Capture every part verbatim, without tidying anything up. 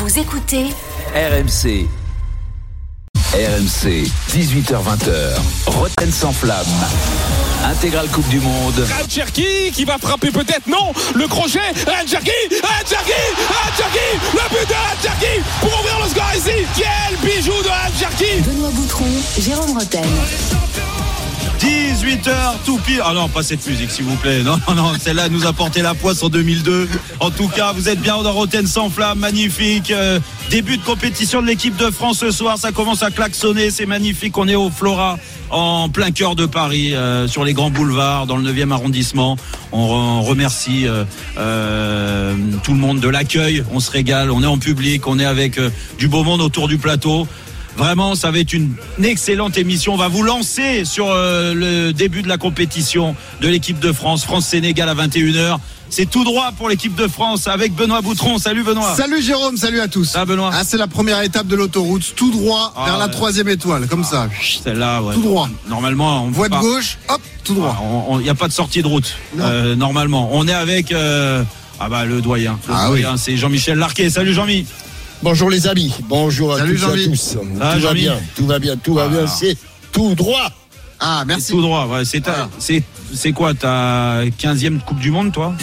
Vous écoutez R M C. R M C, dix-huit heures vingt, Roten sans flamme. Intégrale Coupe du Monde. Cherki qui va frapper peut-être, non. Le crochet, Cherki, Cherki, Cherki, le but de Cherki pour ouvrir le score ici. Quel bijou de Cherki. Benoît Boutron, Jérôme Roten. dix-huit heures tout pile. Ah non, pas cette musique s'il vous plaît. Non, non, non, celle-là nous a porté la poisse en deux mille deux. En tout cas, vous êtes bien dans Roten sans flamme, magnifique. Euh, début de compétition de l'équipe de France ce soir. Ça commence à klaxonner, c'est magnifique. On est au Flora, en plein cœur de Paris, euh, sur les grands boulevards, dans le neuvième arrondissement. On, on remercie euh, euh, tout le monde de l'accueil. On se régale, on est en public, on est avec euh, du beau monde autour du plateau. Vraiment, ça va être une excellente émission. On va vous lancer sur euh, le début de la compétition de l'équipe de France. France-Sénégal à vingt et une heures. C'est tout droit pour l'équipe de France avec Benoît Boutron. Salut Benoît. Salut Jérôme, salut à tous. Ah Benoît. Ah, c'est la première étape de l'autoroute, tout droit ah, vers ouais. la troisième étoile, comme ah, ça. Celle-là, ouais. Tout droit. Normalement, on voie de gauche, hop, tout droit. Il n'y a pas de sortie de route. Euh, normalement, on est avec euh, ah bah le doyen. Le ah, doyen, oui. C'est Jean-Michel Larquet. Salut Jean-Mi. Bonjour les amis, bonjour à Salut tous et à tous. Ah, tout Jean-Mi. va bien, tout va bien, tout va ah. bien, c'est tout droit. Ah, merci. C'est tout droit, ouais. C'est, ta, c'est, c'est quoi ta quinzième Coupe du Monde, toi?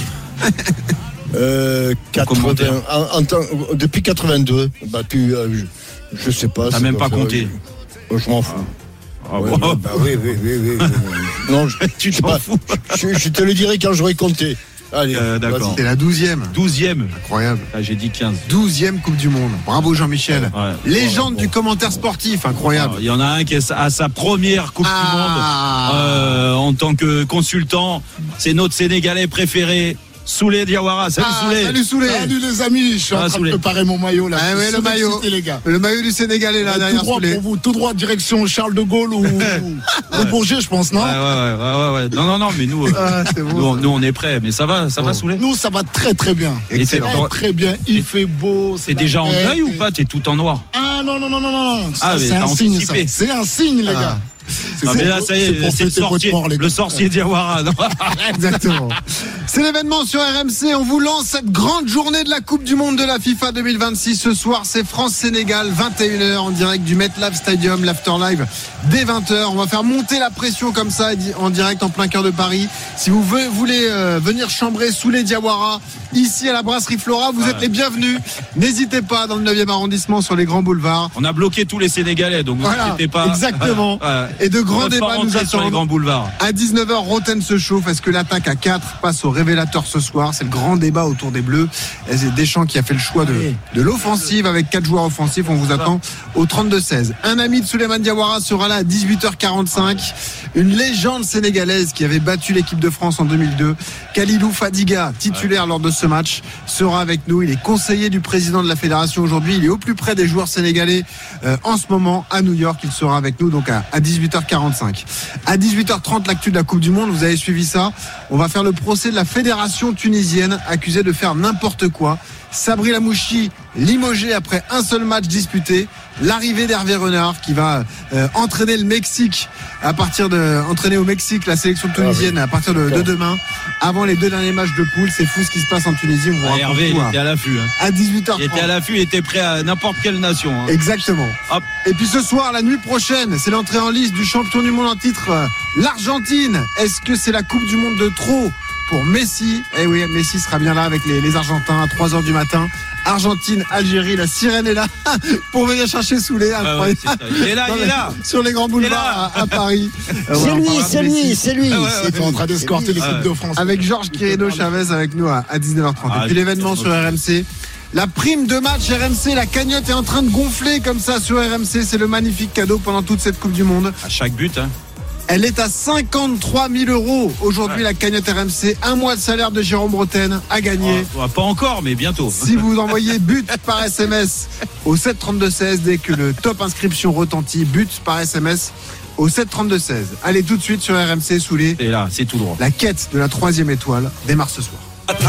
euh, quatre-vingts, en, en temps, depuis quatre-vingt-deux, battu, euh, je, je sais pas. T'as même pas compté. Euh, je m'en fous. Ah, ouais, bon. bah, bah, oui, oui, oui, oui, oui. Non, je, tu t'en pas, fous. Je, je te le dirai quand j'aurai compté. Allez, euh, d'accord. C'était la douzième. douzième. Incroyable. Ah, j'ai dit quinze. douzième Coupe du Monde. Bravo Jean-Michel. Ouais. Légende ouais, bon. du commentaire sportif, incroyable. Il y en a un qui est à sa première Coupe ah. du Monde euh, en tant que consultant. C'est notre Sénégalais préféré. Souley Diawara, salut ah, Souley. Salut Souley. Salut les amis, je suis ah, en train Souley. de préparer mon maillot là. Ah ouais, le maillot. Cité, les gars. Le maillot du Sénégalais là, euh, derrière tout droit Souley. pour vous, tout droit direction Charles de Gaulle ou, ou Bourget, je pense, non? Ouais, ouais, ouais, ouais, ouais. Non, non, non, mais nous, ah, c'est bon, nous, nous, on est prêts. Mais ça va, ça bon. va Souley? Nous, ça va très très bien. Excellent. Très, très bien. Il fait beau. T'es déjà en deuil ou pas? T'es tout en noir? Ah non, non, non, non, non. Ah, Ça, mais c'est t'as un signe, ça. anticipé. C'est un signe, les Ah. gars. C'est, Non, mais là, ça y est, pour c'est le fêter votre sorcier, mort, les gars. le sorcier Diawara. Non. Exactement. C'est l'événement sur R M C. On vous lance cette grande journée de la Coupe du Monde de la FIFA deux mille vingt-six. Ce soir, c'est France-Sénégal, vingt et une heures en direct du MetLife Stadium, l'After Live dès vingt heures. On va faire monter la pression comme ça en direct en plein cœur de Paris. Si vous voulez euh, venir chambrer Souley Diawara ici à la brasserie Flora, vous ouais. êtes les bienvenus. N'hésitez pas dans le neuvième arrondissement sur les grands boulevards. On a bloqué tous les Sénégalais, donc vous voilà, inquiétez pas. Exactement. Ouais. Et de grands débats nous sur les attendent. grands boulevards. À dix-neuf heures, Roten se chauffe. Est-ce que l'attaque à quatre passe au révélateur ce soir? C'est le grand débat autour des Bleus. Et c'est Deschamps qui a fait le choix de, de l'offensive avec quatre joueurs offensifs. On vous attend au trente-deux seize. Un ami de Souleymane Diawara sera là à dix-huit heures quarante-cinq. Une légende sénégalaise qui avait battu l'équipe de France en deux mille deux. Khalilou Fadiga, titulaire lors de ce match, sera avec nous. Il est conseiller du président de la fédération aujourd'hui. Il est au plus près des joueurs sénégalais euh, en ce moment à New York. Il sera avec nous donc à, à dix-huit heures quarante-cinq. À dix-huit heures trente, l'actu de la Coupe du Monde. Vous avez suivi ça. On va faire le procès de la fédération tunisienne accusée de faire n'importe quoi. Sabri Lamouchi limogé après un seul match disputé. L'arrivée d'Hervé Renard qui va euh, entraîner le Mexique à partir de entraîner au Mexique la sélection tunisienne à partir de, de demain avant les deux derniers matchs de poule. C'est fou ce qui se passe en Tunisie. On ah, Hervé il était à l'affût hein. À dix-huit heures trente. Il était à l'affût, il était prêt à n'importe quelle nation hein. Exactement. Hop. Et puis ce soir, la nuit prochaine, c'est l'entrée en liste du champion du monde en titre, euh, l'Argentine. Est-ce que c'est la Coupe du Monde de trop pour Messi? Eh oui, Messi sera bien là avec les, les Argentins à trois heures du matin. Argentine, Algérie, la sirène est là pour venir chercher Souley. Ah ouais, il est là, il est là. Sur les grands boulevards à, à Paris. C'est, ouais, lui, c'est lui, c'est lui, ah ouais, c'est lui. En train d'escorter l'équipe ouais. de France. Avec Georges Quirino Chavez avec nous à, à dix-neuf heures trente. Ah, et puis l'événement sur R M C. La prime de match R M C, la cagnotte est en train de gonfler comme ça sur R M C. C'est le magnifique cadeau pendant toute cette Coupe du Monde. À chaque but, hein. Elle est à cinquante-trois mille euros aujourd'hui, ouais. La cagnotte R M C. Un mois de salaire de Jérôme Roten à gagner. Oh, pas encore, mais bientôt. Si vous envoyez but par S M S au sept trente-deux seize, dès que le top inscription retentit, but par S M S au sept trente-deux seize. Allez tout de suite sur R M C, Souley. Et là, c'est tout droit. La quête de la troisième étoile démarre ce soir.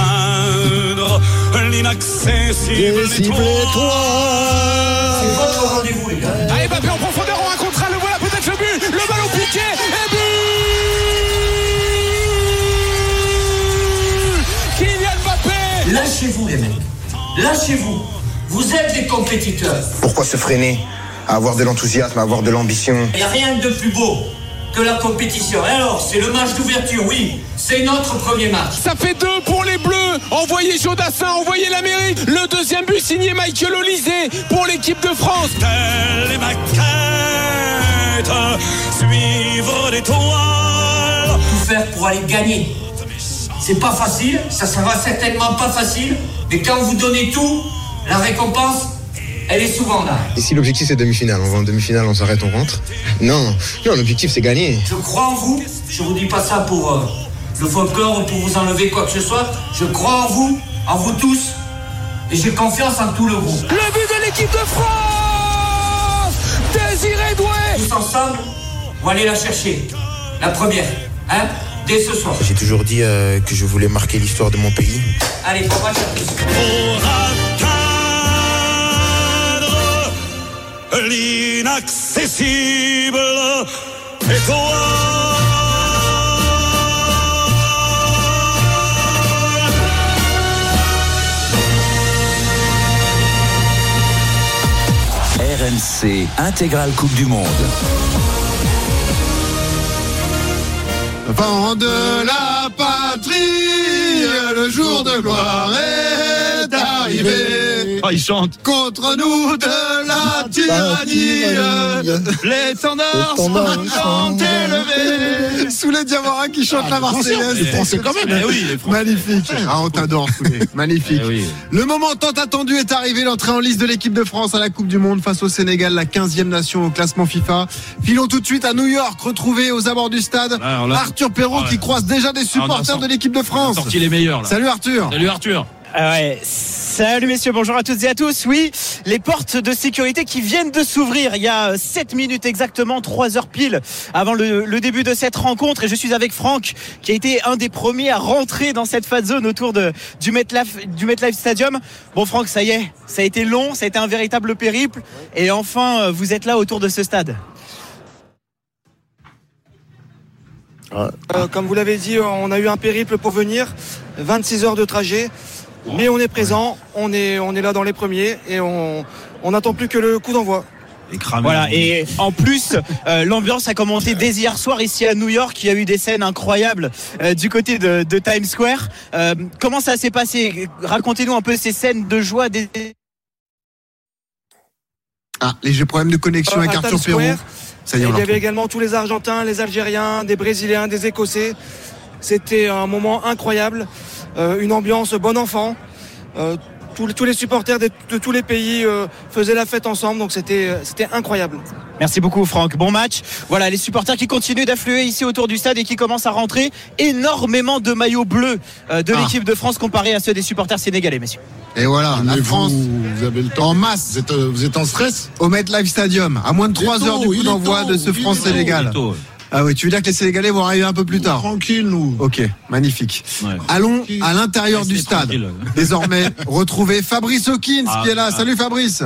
Atteindre l'inaccessible étoile. C'est votre rendez-vous, les gars. Allez, Mbappé en profondeur, on racontera, le voilà peut-être le but, le ballon piqué, et but Kylian Mbappé. Lâchez-vous, les mecs. Lâchez-vous. Vous êtes des compétiteurs. Pourquoi se freiner à avoir de l'enthousiasme, à avoir de l'ambition? Il n'y a rien de plus beau que la compétition. Et alors, c'est le match d'ouverture, oui. C'est notre premier match. Ça fait deux pour les Bleus. Envoyez Jodassin, envoyez l'Amérique. Le deuxième but signé Michael Olysée pour l'équipe de France. Telle est ma quête, suivre l'étoile. Tout faire pour aller gagner. C'est pas facile, ça sera certainement pas facile. Mais quand vous donnez tout, la récompense, elle est souvent là. Et si l'objectif c'est demi-finale, on va en demi-finale, on s'arrête, on rentre? Non, non, l'objectif c'est gagner. Je crois en vous, je vous dis pas ça pour euh, le folklore ou pour vous enlever quoi que ce soit. Je crois en vous, en vous tous, et j'ai confiance en tout le groupe. Le but de l'équipe de France, Désiré Doué. Tous ensemble, on va aller la chercher. La première, hein, dès ce soir. J'ai toujours dit euh, que je voulais marquer l'histoire de mon pays. Allez, bon match à tous. Pour atteindre l'inaccessible étoile. R M C Intégrale Coupe du Monde. Vent de la patrie, le jour de gloire est arrivé. Oh, il chante. Contre nous de la tyrannie, L'étendard sont élevés. Souley Diawara qui chante la Marseillaise. Les Français quand même. Eh oui, les Français. Magnifique. Ah, on t'adore, Souley. Magnifique. Eh oui. Le moment tant attendu est arrivé. L'entrée en liste de l'équipe de France à la Coupe du Monde face au Sénégal, la quinzième nation au classement FIFA. Filons tout de suite à New York, retrouvé aux abords du stade. Alors là, Arthur Perrault ah ouais. qui croise déjà des supporters de l'équipe de France. Sorti les meilleurs là. Salut Arthur. Salut Arthur. Ah ouais. Salut messieurs, bonjour à toutes et à tous. Oui, les portes de sécurité qui viennent de s'ouvrir il y a sept minutes exactement, trois heures pile avant le, le début de cette rencontre. Et je suis avec Franck qui a été un des premiers à rentrer dans cette fan zone autour de, du MetLife, du MetLife Stadium. Bon Franck, ça y est, ça a été long, ça a été un véritable périple. Et enfin, vous êtes là autour de ce stade. Euh, comme vous l'avez dit, on a eu un périple pour venir, vingt-six heures de trajet, mais on est présent, on est, on est là dans les premiers et on on n'attend plus que le coup d'envoi. Et cramé. Voilà, et en plus, euh, l'ambiance a commencé dès hier soir ici à New York. Il y a eu des scènes incroyables euh, du côté de, de Times Square. Euh, comment ça s'est passé? Racontez-nous un peu ces scènes de joie. Des... Ah, léger problème de connexion Euh, avec à Arthur Times Square, Perrault. Ça y est, il on y l'a avait retrouvé. également tous les Argentins, les Algériens, des Brésiliens, des Écossais. C'était un moment incroyable, euh, une ambiance bon enfant. Euh, tous, tous les supporters de, de tous les pays euh, faisaient la fête ensemble, donc c'était, c'était incroyable. Merci beaucoup Franck, bon match. Voilà, les supporters qui continuent d'affluer ici autour du stade et qui commencent à rentrer. Énormément de maillots bleus euh, de Ah. l'équipe de France comparé à ceux des supporters sénégalais, messieurs. Et voilà, Mais la vous, France vous avez le temps. en masse Vous êtes, euh, vous êtes en stress? au MetLife Stadium, à moins de Il est trois tôt, heures du il coup est d'envoi tôt, de ce il est France-Sénégal. Tôt. Ah oui, tu veux dire que les Sénégalais vont arriver un peu plus tard? Tranquille, nous. Ok, magnifique. Ouais. Allons à l'intérieur du Restez stade. tranquille. Désormais, retrouver Fabrice Hawkins Ah, qui est là. ah. Salut Fabrice.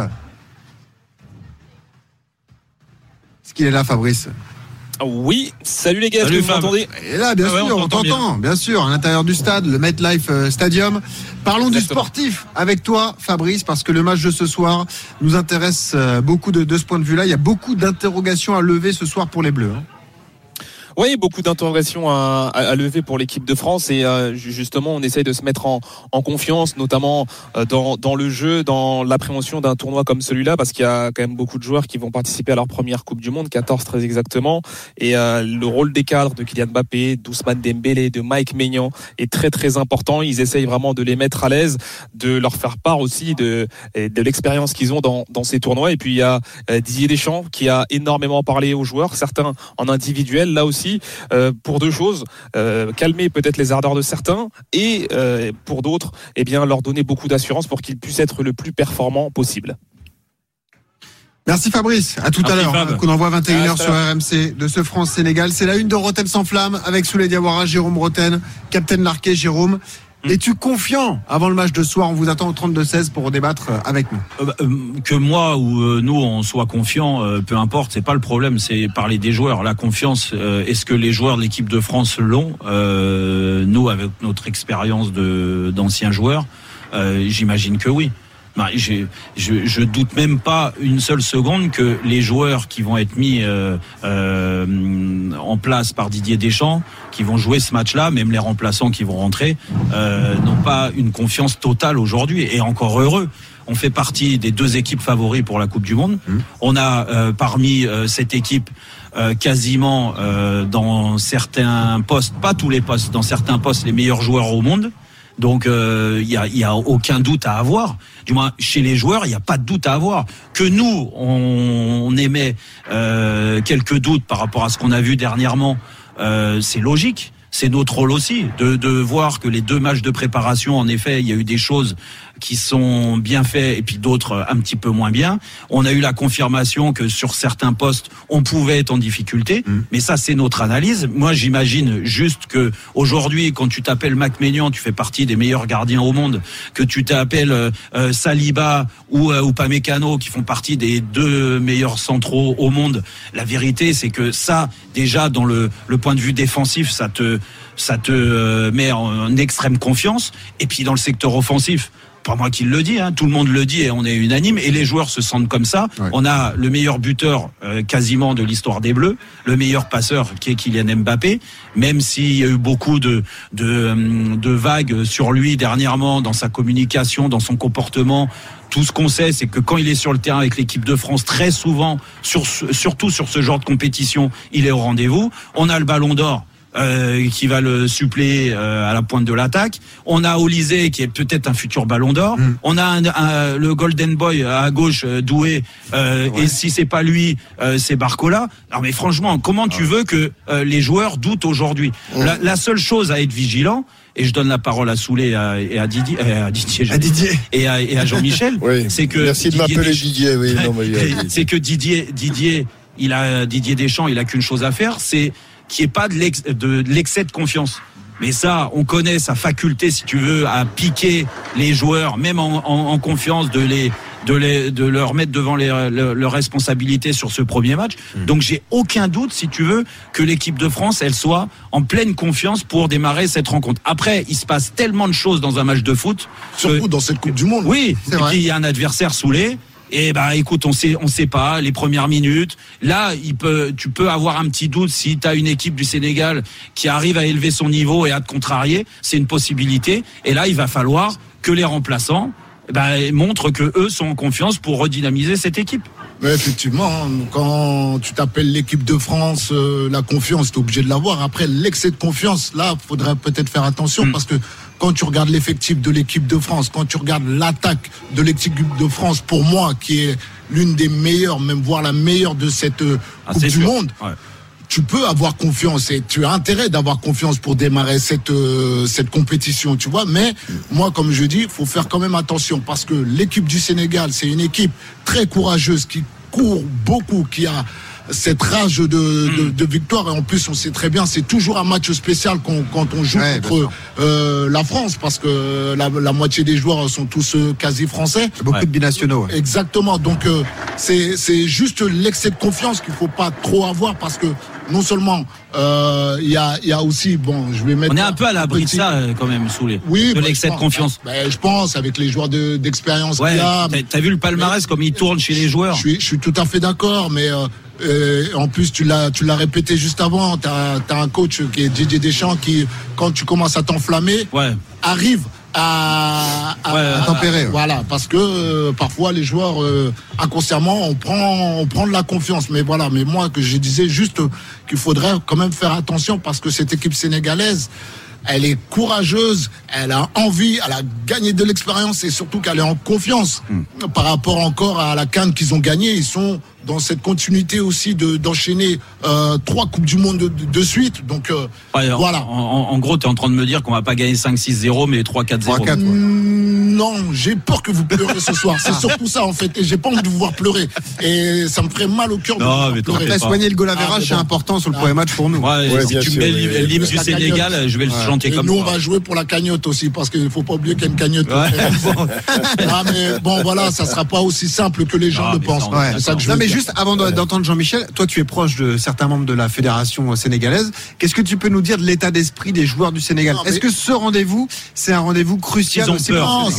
Est-ce qu'il est là, Fabrice? Oui, salut les gars, est-ce Salut, que vous Fab. m'entendez? Et là, bien Ah ouais, sûr, on on t'entend t'entend, bien sûr, à l'intérieur du stade, le MetLife euh, Stadium. Parlons du Exactement. sportif avec toi, Fabrice, parce que le match de ce soir nous intéresse euh, beaucoup de, de ce point de vue-là. Il y a beaucoup d'interrogations à lever ce soir pour les Bleus. hein. Oui, beaucoup d'interrogations à, à, à lever pour l'équipe de France et euh, justement on essaye de se mettre en, en confiance, notamment euh, dans, dans le jeu, dans l'appréhension d'un tournoi comme celui-là, parce qu'il y a quand même beaucoup de joueurs qui vont participer à leur première Coupe du Monde, quatorze très exactement, et euh, le rôle des cadres de Kylian Mbappé, d'Ousmane Dembélé, de Mike Maignan est très très important. Ils essayent vraiment de les mettre à l'aise, de leur faire part aussi de, de l'expérience qu'ils ont dans, dans ces tournois. Et puis il y a euh, Didier Deschamps qui a énormément parlé aux joueurs, certains en individuel, là aussi. Euh, pour deux choses, euh, calmer peut-être les ardeurs de certains et euh, pour d'autres, eh bien, leur donner beaucoup d'assurance pour qu'ils puissent être le plus performants possible. Merci Fabrice, à tout Merci, à l'heure. Fab. Hein, qu'on envoie vingt et une heures À tout à sur l'heure. R M C de ce France-Sénégal. C'est la une de Roten sans flamme avec Souley Diawara, Jérôme Roten, Captain Larquet, Jérôme. Es-tu confiant avant le match de ce soir? On vous attend au trente-deux seize pour débattre avec nous. Euh, euh, que moi ou euh, nous on soit confiants, euh, peu importe, c'est pas le problème, c'est parler des joueurs. La confiance, euh, est-ce que les joueurs de l'équipe de France l'ont? euh, Nous, avec notre expérience de d'anciens joueurs, euh, j'imagine que oui. Bah, j'ai, je, je doute même pas une seule seconde que les joueurs qui vont être mis euh, euh, en place par Didier Deschamps, qui vont jouer ce match-là, même les remplaçants qui vont rentrer, euh, n'ont pas une confiance totale aujourd'hui. Et encore heureux. On fait partie des deux équipes favoris pour la Coupe du Monde. Mmh. On a euh, parmi euh, cette équipe euh, quasiment euh, dans certains postes, pas tous les postes, dans certains postes les meilleurs joueurs au monde. Donc il euh, y a, y a aucun doute à avoir. Du moins chez les joueurs, il n'y a pas de doute à avoir. Que nous, on, on émet euh, quelques doutes par rapport à ce qu'on a vu dernièrement, euh, c'est logique. C'est notre rôle aussi de, de voir que les deux matchs de préparation, en effet, il y a eu des choses qui sont bien faites et puis d'autres un petit peu moins bien. On a eu la confirmation que sur certains postes, on pouvait être en difficulté, mmh. mais ça, c'est notre analyse. Moi, j'imagine juste que aujourd'hui, quand tu t'appelles Mac Maignan, tu fais partie des meilleurs gardiens au monde, que tu t'appelles euh, Saliba ou euh, Upamecano, qui font partie des deux meilleurs centraux au monde. La vérité, c'est que ça, déjà, dans le, le point de vue défensif, ça te ça te euh, met en, en extrême confiance. Et puis dans le secteur offensif, pas moi qui le dis, hein, tout le monde le dit et on est unanime, et les joueurs se sentent comme ça. Ouais. On a le meilleur buteur euh, quasiment de l'histoire des Bleus, le meilleur passeur qui est Kylian Mbappé, même s'il y a eu beaucoup de, de, de vagues sur lui dernièrement, dans sa communication, dans son comportement. Tout ce qu'on sait, c'est que quand il est sur le terrain avec l'équipe de France, très souvent, sur, surtout sur ce genre de compétition, il est au rendez-vous. On a le Ballon d'Or. Euh, qui va le suppléer euh, à la pointe de l'attaque. On a Olysée qui est peut-être un futur Ballon d'Or. Mmh. On a un, un, le Golden Boy à gauche, euh, Doué. Euh, ouais. Et si c'est pas lui, euh, c'est Barcola. Alors mais franchement, comment tu veux que euh, les joueurs doutent aujourd'hui ? mmh. la, la seule chose à être vigilant. Et je donne la parole à Soulé et à, et à Didier, à Didier, à Didier. Et, à, et à Jean-Michel. Oui. C'est que merci de m'appeler Didier. Oui, non, mais c'est que Didier, Didier, il a Didier Deschamps, il a qu'une chose à faire, c'est qu'il n'y ait pas de, l'ex, de, de l'excès de confiance. Mais ça, on connaît sa faculté, si tu veux, à piquer les joueurs, même en, en, en confiance, de les, de les, de leur mettre devant les, le, leurs responsabilités sur ce premier match. Mmh. Donc, j'ai aucun doute, si tu veux, que l'équipe de France, elle soit en pleine confiance pour démarrer cette rencontre. Après, il se passe tellement de choses dans un match de foot. Surtout que, dans cette Coupe du Monde. Oui. C'est et vrai. Puis, il y a un adversaire Soulé. Et ben, écoute, on sait, on sait pas les premières minutes. Là, il peut, tu peux avoir un petit doute si tu as une équipe du Sénégal qui arrive à élever son niveau et à te contrarier, c'est une possibilité. Et là, il va falloir que les remplaçants ben, montrent que eux sont en confiance pour redynamiser cette équipe. Mais effectivement, quand tu t'appelles l'équipe de France, euh, la confiance, t'es obligé de l'avoir. Après, l'excès de confiance, là, faudrait peut-être faire attention mmh. parce que quand tu regardes l'effectif de l'équipe de France, quand tu regardes l'attaque de l'équipe de France, pour moi, qui est l'une des meilleures, même voire la meilleure de cette euh, ah, Coupe du sûr. Monde, ouais. tu peux avoir confiance et tu as intérêt d'avoir confiance pour démarrer cette euh, cette compétition, tu vois. Mais mmh. moi, comme je dis, il faut faire quand même attention parce que l'équipe du Sénégal, c'est une équipe très courageuse qui court beaucoup, qui a cette rage de, de, de victoire. Et en plus, on sait très bien, c'est toujours un match spécial quand, quand on joue ouais, contre euh, la France, parce que la, la moitié des joueurs sont tous euh, quasi français. Beaucoup ouais. de binationaux. Ouais. Exactement. Donc, euh, c'est, c'est juste l'excès de confiance qu'il faut pas trop avoir, parce que non seulement il euh, y, a, y a aussi, bon, je vais mettre... On est un peu à l'abri de ça quand même, Soulé. Oui, de bah, l'excès pense, de confiance. Bah, bah, je pense, avec les joueurs de, d'expérience ouais, qu'il y a. T'as, t'as vu le palmarès mais, comme il tourne chez les joueurs. Je suis, je suis tout à fait d'accord, mais... Euh, Euh, en plus, tu l'as, tu l'as répété juste avant. T'as, t'as un coach qui est Didier Deschamps qui, quand tu commences à t'enflammer, ouais. arrive à, à, ouais, à, à tempérer. À, voilà, parce que euh, parfois les joueurs euh, inconsciemment on prend, on prend de la confiance. Mais voilà, mais moi que je disais juste qu'il faudrait quand même faire attention parce que cette équipe sénégalaise, elle est courageuse, elle a envie, elle a gagné de l'expérience et surtout qu'elle est en confiance mmh. par rapport encore à la CAN qu'ils ont gagné. Ils sont dans cette continuité aussi de, d'enchaîner euh, trois Coupes du Monde de, de, de suite. Donc euh, ouais, voilà. En, en gros, tu es en train de me dire qu'on va pas gagner cinq six zéro, mais trois quatre zéro. trois quatre, mmh, non, j'ai peur que vous pleurez ce soir. C'est surtout ça en fait. Et j'ai pas envie de vous voir pleurer. Et ça me ferait mal au cœur de non, vous pleurer. Après, soigner le goal average, ah, c'est bon. important sur le ah. premier match pour nous. Ouais, ouais, si tu sûr, mets oui. l'hymne du Sénégal, cagnotte. Je vais le ouais. chanter et comme nous, ça. Nous, on va jouer pour la cagnotte aussi, parce qu'il faut pas oublier qu'il y a une cagnotte. Ouais. ah, mais bon, voilà, ça sera pas aussi simple que les gens ah, le pensent. Ouais. C'est ça que je non, veux mais dire. juste avant ouais. d'entendre Jean-Michel, toi, tu es proche de certains membres de la fédération sénégalaise. Qu'est-ce que tu peux nous dire de l'état d'esprit des joueurs du Sénégal? Non, Est-ce que ce rendez-vous, c'est un rendez-vous crucial? Ils ont peur. Non, c'est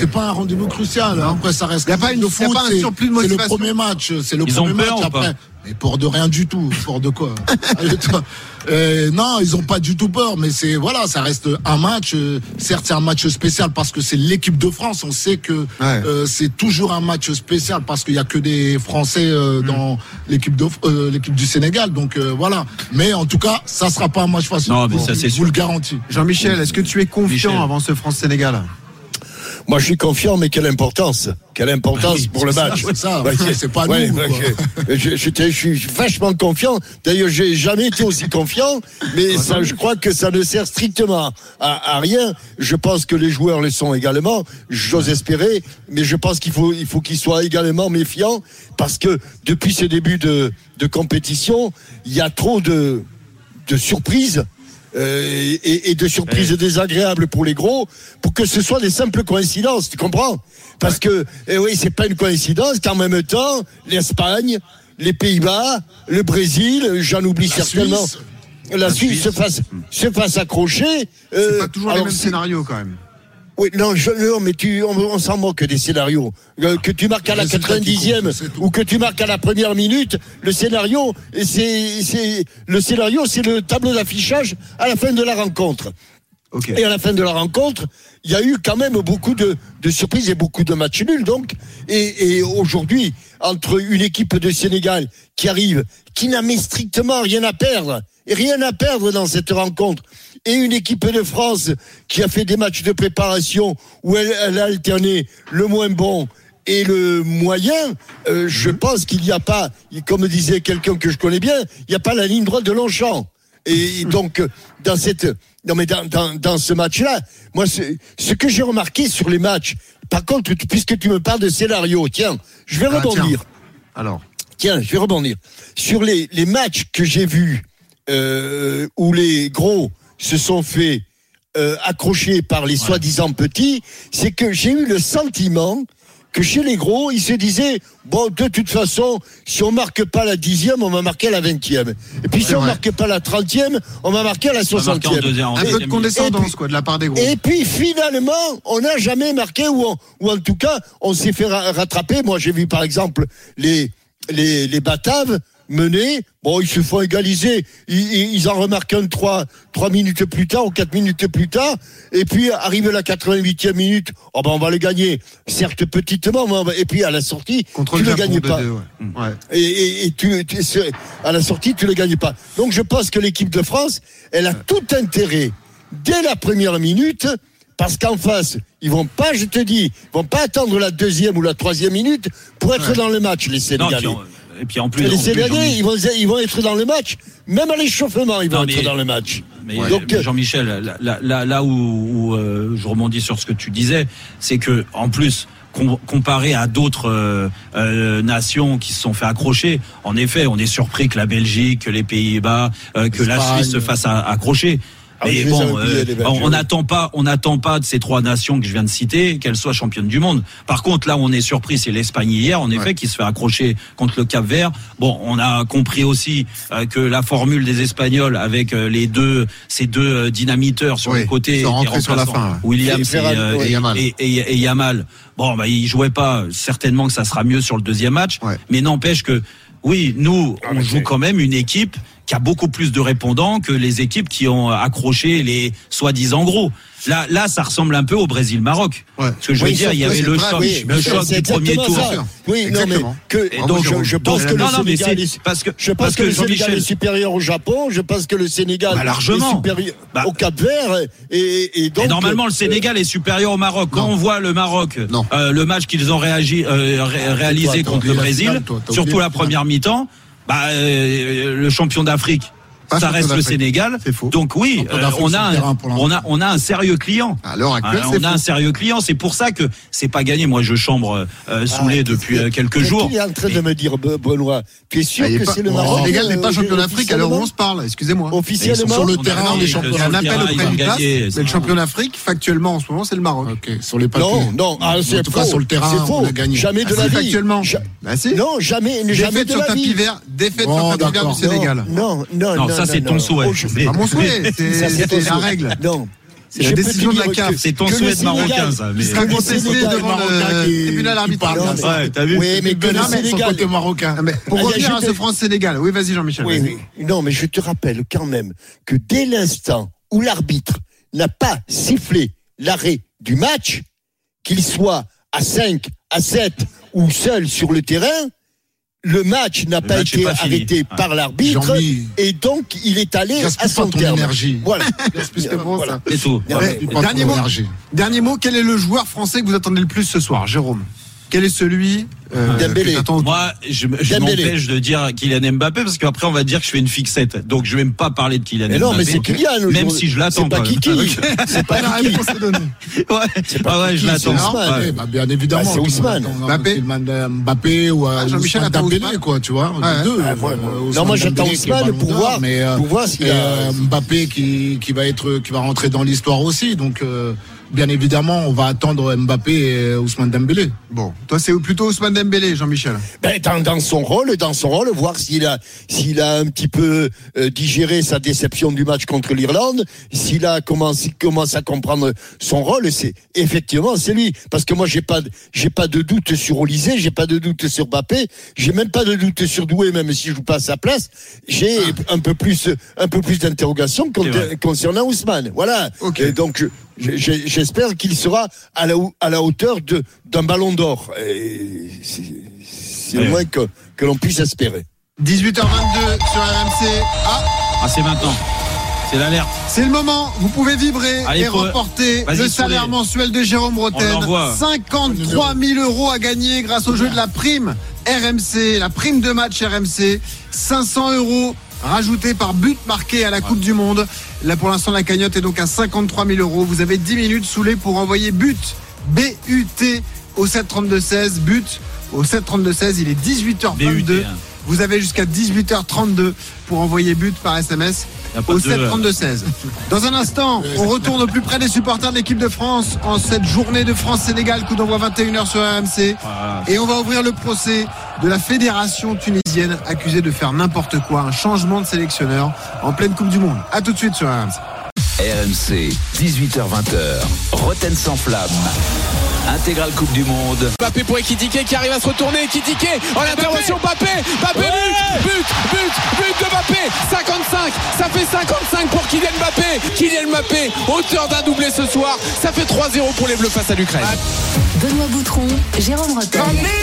c'est pas un rendez-vous crucial. Non. Après, ça reste. Il n'y a pas une de foot, pas un surplus de motivation. C'est le premier match. C'est le Ils premier ont peur match ou pas après. Mais pour de rien du tout. Pour de quoi Allez, toi. Euh, non, ils ont pas du tout peur, mais c'est voilà, ça reste un match. Euh, certes, c'est un match spécial parce que c'est l'équipe de France. On sait que ouais. euh, c'est toujours un match spécial parce qu'il y a que des Français euh, mmh. dans l'équipe de euh, l'équipe du Sénégal. Donc euh, voilà. Mais en tout cas, ça sera pas un match facile. Non, mais ça c'est sûr. Je vous le garantis. Jean-Michel, est-ce que tu es confiant Michel. avant ce France-Sénégal? Moi, je suis confiant, mais quelle importance Quelle importance oui, pour le match. C'est ça, ouais, c'est pas ouais, nous. Ouais, je, je, je, je suis vachement confiant. D'ailleurs, j'ai jamais été aussi confiant, mais ça, je crois que ça ne sert strictement à, à rien. Je pense que les joueurs le sont également. J'ose espérer, mais je pense qu'il faut, il faut qu'ils soient également méfiants, parce que depuis ce début de, de compétition, il y a trop de, de surprises. Euh, et, et de surprises ouais. désagréables pour les gros, pour que ce soit des simples coïncidences, tu comprends? Parce ouais. que, eh oui, c'est pas une coïncidence qu'en même temps, l'Espagne, les Pays-Bas, le Brésil, j'en oublie la certainement, Suisse. la, la Suisse, Suisse se fasse, se fasse accrocher. C'est euh, pas toujours alors, les mêmes scénarios quand même. Oui, non, je, non, mais tu, on, on s'en moque des scénarios. Euh, que tu marques à la quatre-vingt-dixième ou que tu marques à la première minute, le scénario, c'est, c'est, le scénario, c'est le tableau d'affichage à la fin de la rencontre. Okay. Et à la fin de la rencontre, il y a eu quand même beaucoup de, de surprises et beaucoup de matchs nuls, donc. Et, et aujourd'hui, entre une équipe de Sénégal qui arrive, qui n'a mais strictement rien à perdre, et rien à perdre dans cette rencontre, et une équipe de France qui a fait des matchs de préparation où elle, elle a alterné le moins bon et le moyen, euh, je pense qu'il n'y a pas, comme disait quelqu'un que je connais bien, il n'y a pas la ligne droite de Longchamp. Et donc, dans cette, non mais dans, dans, dans ce match-là, moi, ce que j'ai remarqué sur les matchs, par contre, puisque tu me parles de scénario, tiens, je vais ah, rebondir. Tiens. Alors. Tiens, je vais rebondir. Sur les, les matchs que j'ai vus, euh, où les gros se sont fait euh, accrocher par les ouais. soi-disant petits, c'est que j'ai eu le sentiment que chez les gros, ils se disaient, bon, de toute façon, si on marque pas la dixième, on va marquer à la vingtième. Et puis c'est si vrai. on marque pas la trentième, on va marquer à la soixantième. Un peu de condescendance, puis, quoi, de la part des gros. Et puis finalement, on n'a jamais marqué, ou, on, ou en tout cas, on s'est fait rattraper. Moi, j'ai vu par exemple les, les, les Bataves menés, bon, ils se font égaliser, ils, ils en remarquent un trois, trois minutes plus tard ou quatre minutes plus tard, et puis arrive la quatre-vingt-huitième minute, oh ben on va le gagner, certes petitement, et puis à la sortie, Contre tu le, le gagnes pas. Deux, ouais. Ouais. Et, et, et tu, tu, à la sortie, tu le gagnes pas. Donc je pense que l'équipe de France, elle a ouais. tout intérêt, dès la première minute, parce qu'en face, ils vont pas, je te dis, ils vont pas attendre la deuxième ou la troisième minute pour être ouais. dans le match, les Sénégalais. Non, Et puis en plus, les Sénégalais, ils vont, ils vont être dans le match. Même à l'échauffement, ils vont non, mais, être dans le match. Mais, ouais, Donc, mais Jean-Michel, là, là, là où, où euh, je rebondis sur ce que tu disais, c'est que en plus, com- comparé à d'autres euh, euh, nations qui se sont fait accrocher, en effet, on est surpris que la Belgique, que les Pays-Bas, euh, que la Suisse se fasse à, accrocher. Mais ah, bon, euh, on n'attend pas, on n'attend pas de ces trois nations que je viens de citer qu'elles soient championnes du monde. Par contre, là où on est surpris, c'est l'Espagne hier, en effet, ouais. qui se fait accrocher contre le Cap-Vert. Bon, on a compris aussi euh, que la formule des Espagnols avec euh, les deux, ces deux euh, dynamiteurs sur oui, le côté, ils sont rentrés sur la fin. Williams et, euh, et, Yamal. Et, et, et Yamal. Bon, bah ils jouaient pas. Certainement que ça sera mieux sur le deuxième match, ouais. mais n'empêche que oui, nous, on joue quand même une équipe qui a beaucoup plus de répondants que les équipes qui ont accroché les soi-disant gros. Là, là, ça ressemble un peu au Brésil-Maroc. Ouais. Ce que je veux oui, dire, il y avait le choc, oui, le choc du premier tour. Ça. Oui, exactement. Non, mais que, et donc, je, je pense donc, que non, le non, Sénégal est, parce que, je pense parce que, que le Sénégal est supérieur au Japon. Je pense que le Sénégal bah, largement. est supérieur bah, au Cap-Vert. Et, et donc. Et normalement, le Sénégal euh, est supérieur au Maroc. Quand non. on voit le Maroc, euh, le match qu'ils ont réagi, euh, ré, réalisé toi, contre le Brésil, finale, toi, surtout la première mi-temps, bah, euh, le champion d'Afrique. Pas ça reste le Sénégal. Donc oui, euh, on a un, on a on a un sérieux client. À l'heure actuelle, euh, on a faux. un sérieux client. C'est pour ça que c'est pas gagné. Moi, je chambre euh, Soulé ah, depuis euh, quelques jours. Tu es en train de me dire, Benoît, tu es sûr ah, que pas, c'est le Maroc. Le Sénégal n'est pas champion d'Afrique à l'heure où on se parle. Excusez-moi. Officiellement, sur le terrain, les champions. Un appel auprès du T A S. Mais le champion d'Afrique, factuellement en ce moment, c'est le Maroc. Sur les papiers. Non, non, c'est faux. Sur le terrain, on a gagné. Jamais de la vie. Factuellement. Non, jamais, jamais de la vie. Défaite sur tapis vert du Sénégal. Non, non, non. Ça, c'est ton souhait. C'est pas mon souhait, c'est la règle. Non. C'est la décision de la C A F. C'est ton souhait marocain, ça. Il sera contesté devant le tribunal arbitral. Ouais, t'as vu? Oui, mais que le Sénégal. Pour revenir à ce France-Sénégal. Oui, vas-y, Jean-Michel. Oui, oui. Non, mais je te rappelle quand même que dès l'instant où l'arbitre n'a pas sifflé l'arrêt du match, qu'il soit à cinq, à sept ou seul sur le terrain, le match n'a le pas match été pas arrêté ah. par l'arbitre Jean-Mi. Et donc il est allé à son terme. Énergie. Voilà. C'est bon, ça. C'est tout. Ouais. Dernier, mot, dernier mot, quel est le joueur français que vous attendez le plus ce soir, Jérôme? Quel est celui euh, Dembélé. Moi, je, je m'empêche de dire Kylian Mbappé parce qu'après on va dire que je fais une fixette. Donc je vais même pas parler de Kylian mais non, Mbappé. Mais c'est Kylian. Même si je l'attends. C'est pas Kiki. C'est pas Kiki. Ouais. C'est pas ouais, je l'attends. Ouais. Bah, bien évidemment. Bah, c'est Ousmane. Mbappé. Mbappé ou ah, Jean-Michel Dembélé, quoi, tu vois. Ouais. Deux. Ah, ouais. euh, non, moi j'attends Ousmane pour voir. Mais pour voir s'il y a Mbappé qui qui va être qui va rentrer dans l'histoire aussi. Donc. Bien évidemment, on va attendre Mbappé et Ousmane Dembélé. Bon, toi c'est plutôt Ousmane Dembélé, Jean-Michel. Ben, dans, dans son rôle, dans son rôle, voir s'il a, s'il a un petit peu euh, digéré sa déception du match contre l'Irlande, s'il a commencé, commence à comprendre son rôle, c'est effectivement c'est lui. Parce que moi j'ai pas, j'ai pas de doute sur Olysée, j'ai pas de doute sur Mbappé, j'ai même pas de doute sur Doué, même si je joue pas à sa place. J'ai ah. un peu plus, un peu plus d'interrogations concernant Ousmane. Voilà. Okay. Et donc. J'espère qu'il sera à la, à la hauteur de, d'un ballon d'or. Et c'est c'est le moins que, que l'on puisse espérer. dix-huit heures vingt-deux sur R M C. Ah, ah c'est maintenant. C'est l'alerte. C'est le moment. Vous pouvez vibrer Allez, et remporter le salaire les... mensuel de Jérôme Bretagne. cinquante-trois mille euros à gagner grâce au jeu de la prime R M C, la prime de match R M C. cinq cents euros. Rajouté par but marqué à la Coupe du Monde. Là pour l'instant la cagnotte est donc à cinquante-trois mille euros. Vous avez dix minutes sous les pour envoyer but B U T au sept trente-deux seize. But au sept trente-deux seize. Il est dix-huit heures vingt-deux. Vous avez jusqu'à dix-huit heures trente-deux pour envoyer but par S M S au sept trente-deux seize. Dans un instant, on retourne au plus près des supporters de l'équipe de France en cette journée de France-Sénégal, coup d'envoi vingt et une heures sur R M C. Et on va ouvrir le procès de la fédération tunisienne accusée de faire n'importe quoi, un changement de sélectionneur en pleine Coupe du Monde. A tout de suite sur R M C. R M C, dix-huit heures vingt. Roten sans flamme. Intégrale Coupe du Monde. Mbappé pour Ekitike qui arrive à se retourner. Ekitike en intervention. Mbappé, Mbappé, ouais but, but, but, but de Mbappé. cinquante-cinq, ça fait cinquante-cinq pour Kylian Mbappé. Kylian Mbappé, auteur d'un doublé ce soir. Ça fait trois zéro pour les Bleus face à l'Ukraine. Benoît Boutron, Jérôme Rotten.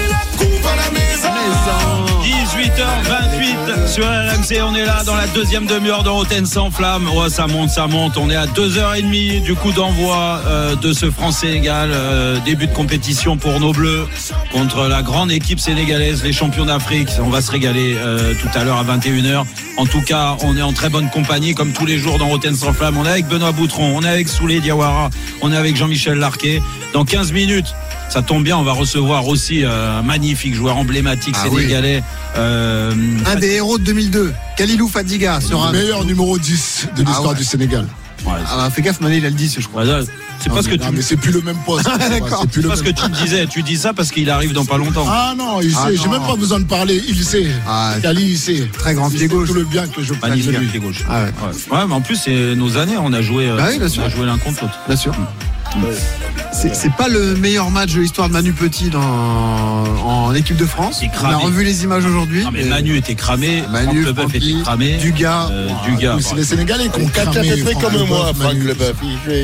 dix-huit heures vingt-huit sur R M C. On est là dans la deuxième demi-heure de Roten sans flamme. Oh, ça monte, ça monte. On est à deux heures trente du coup d'envoi euh, de ce France-Sénégal. Euh, début de compétition pour nos Bleus contre la grande équipe sénégalaise, les champions d'Afrique. On va se régaler euh, tout à l'heure à vingt et une heures. En tout cas, on est en très bonne compagnie comme tous les jours dans Roten sans flamme. On est avec Benoît Boutron, on est avec Souley Diawara, on est avec Jean-Michel Larquet. Dans quinze minutes, ça tombe bien, on va recevoir aussi euh, un magnifique joueur emblématique ah sénégalais. Oui. Euh, un des héros de deux mille deux, Kalilou Fadiga, sera le meilleur numéro dix de l'histoire ah ouais. du Sénégal. Ouais, ah bah, fais gaffe, Mané, il a le dix, je crois. Ouais, c'est non, parce mais, que non, tu. Mais c'est plus le même poste. D'accord. C'est plus le parce même... que tu me disais. Tu dis ça parce qu'il arrive dans pas longtemps. Ah non, il ah sait. Non. J'ai même pas besoin de parler. Il sait. Ah, Kali, il sait. Très grand pied gauche. Tout le bien que je prenne de lui. Pied gauche. Ah ouais. Ouais. ouais, mais en plus c'est nos années. On a joué. Bah oui, bien sûr. On a joué l'un contre l'autre. Bien sûr. Mmh. C'est, c'est pas le meilleur match de l'histoire de Manu Petit dans, en équipe de France. On a revu les images aujourd'hui. Non mais Manu était cramé, Manu Leboeuf était cramé. Dugas, euh, Dugas. C'est les Sénégalais qui ont cramé. Fait comme moi, Franck Leboeuf.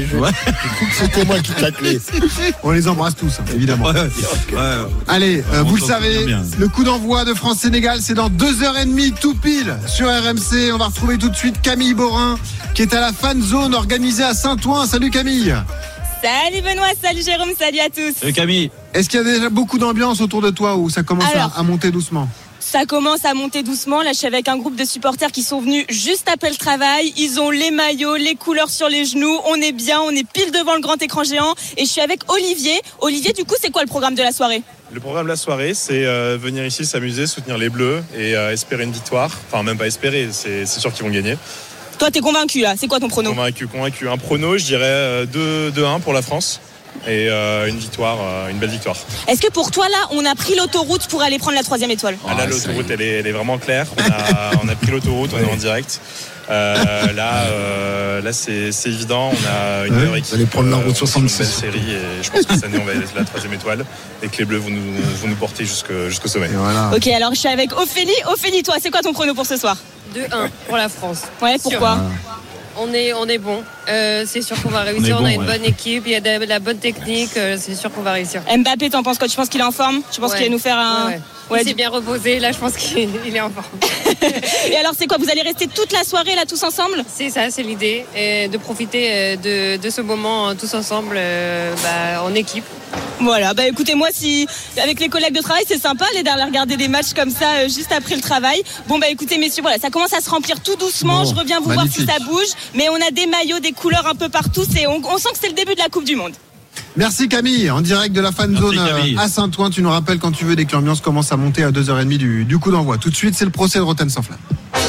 C'était moi qui taclais. On les embrasse tous, évidemment. Ouais, ouais. Allez, euh, vous le savez, le coup d'envoi de France-Sénégal, c'est dans deux heures trente tout pile sur R M C. On va retrouver tout de suite Camille Borin qui est à la fan zone organisée à Saint-Ouen. Salut Camille. Salut Benoît, salut Jérôme, salut à tous. Salut Camille. Est-ce qu'il y a déjà beaucoup d'ambiance autour de toi ou ça commence Alors, à, à monter doucement ? Ça commence à monter doucement. Là, je suis avec un groupe de supporters qui sont venus juste après le travail. Ils ont les maillots, les couleurs sur les genoux. On est bien, on est pile devant le grand écran géant. Et je suis avec Olivier. Olivier, du coup, c'est quoi le programme de la soirée ? Le programme de la soirée, c'est euh, venir ici s'amuser, soutenir les Bleus et euh, espérer une victoire. Enfin, même pas espérer, c'est, c'est sûr qu'ils vont gagner. Toi, t'es convaincu là, c'est quoi ton prono ? Convaincu, convaincu. Un prono, je dirais deux un pour la France et euh, une victoire, euh, une belle victoire. Est-ce que pour toi là, on a pris l'autoroute pour aller prendre la troisième étoile ? ah, Là, l'autoroute, elle est, elle est vraiment claire. On a, on a pris l'autoroute, on est en direct. Euh, là, euh, là c'est, c'est évident. On a une Ouais, meilleure équipe. vous allez prendre la route euh, soixante-six. Une belle série et je pense que cette année, on va être la troisième étoile et que les Bleus vont nous, vont nous porter jusque, jusqu'au sommet. Voilà. Ok, alors je suis avec Ophélie. Ophélie, toi, c'est quoi ton prono pour ce soir? deux un pour la France. Ouais, pourquoi? On est, on est bon. Euh, c'est sûr qu'on va réussir. On, bon, a une ouais. bonne équipe. Il y a de la bonne technique. Euh, c'est sûr qu'on va réussir. Mbappé, t'en penses quoi? Tu penses qu'il est en forme? Tu penses Ouais. qu'il va nous faire un. Ouais, ouais. Ouais, Il s'est du- bien reposé. Là, je pense qu'il il est en forme. Et alors, c'est quoi? Vous allez rester toute la soirée là, tous ensemble? C'est ça, c'est l'idée. Et de profiter euh, de, de ce moment euh, tous ensemble euh, bah, en équipe. Voilà, bah écoutez, moi, si avec les collègues de travail, c'est sympa aller d'aller regarder des matchs comme ça euh, juste après le travail. Bon, bah écoutez, messieurs, voilà, ça commence à se remplir tout doucement. Bon, Je reviens vous magnifique. voir si ça bouge. Mais on a des maillots, des couleurs un peu partout. C'est, on, on sent que c'est le début de la Coupe du Monde. Merci Camille, en direct de la fan zone Camille. à Saint-Ouen. Tu nous rappelles quand tu veux dès que l'ambiance commence à monter à deux heures trente du, du coup d'envoi. Tout de suite, c'est le procès de Rotten sans flamme.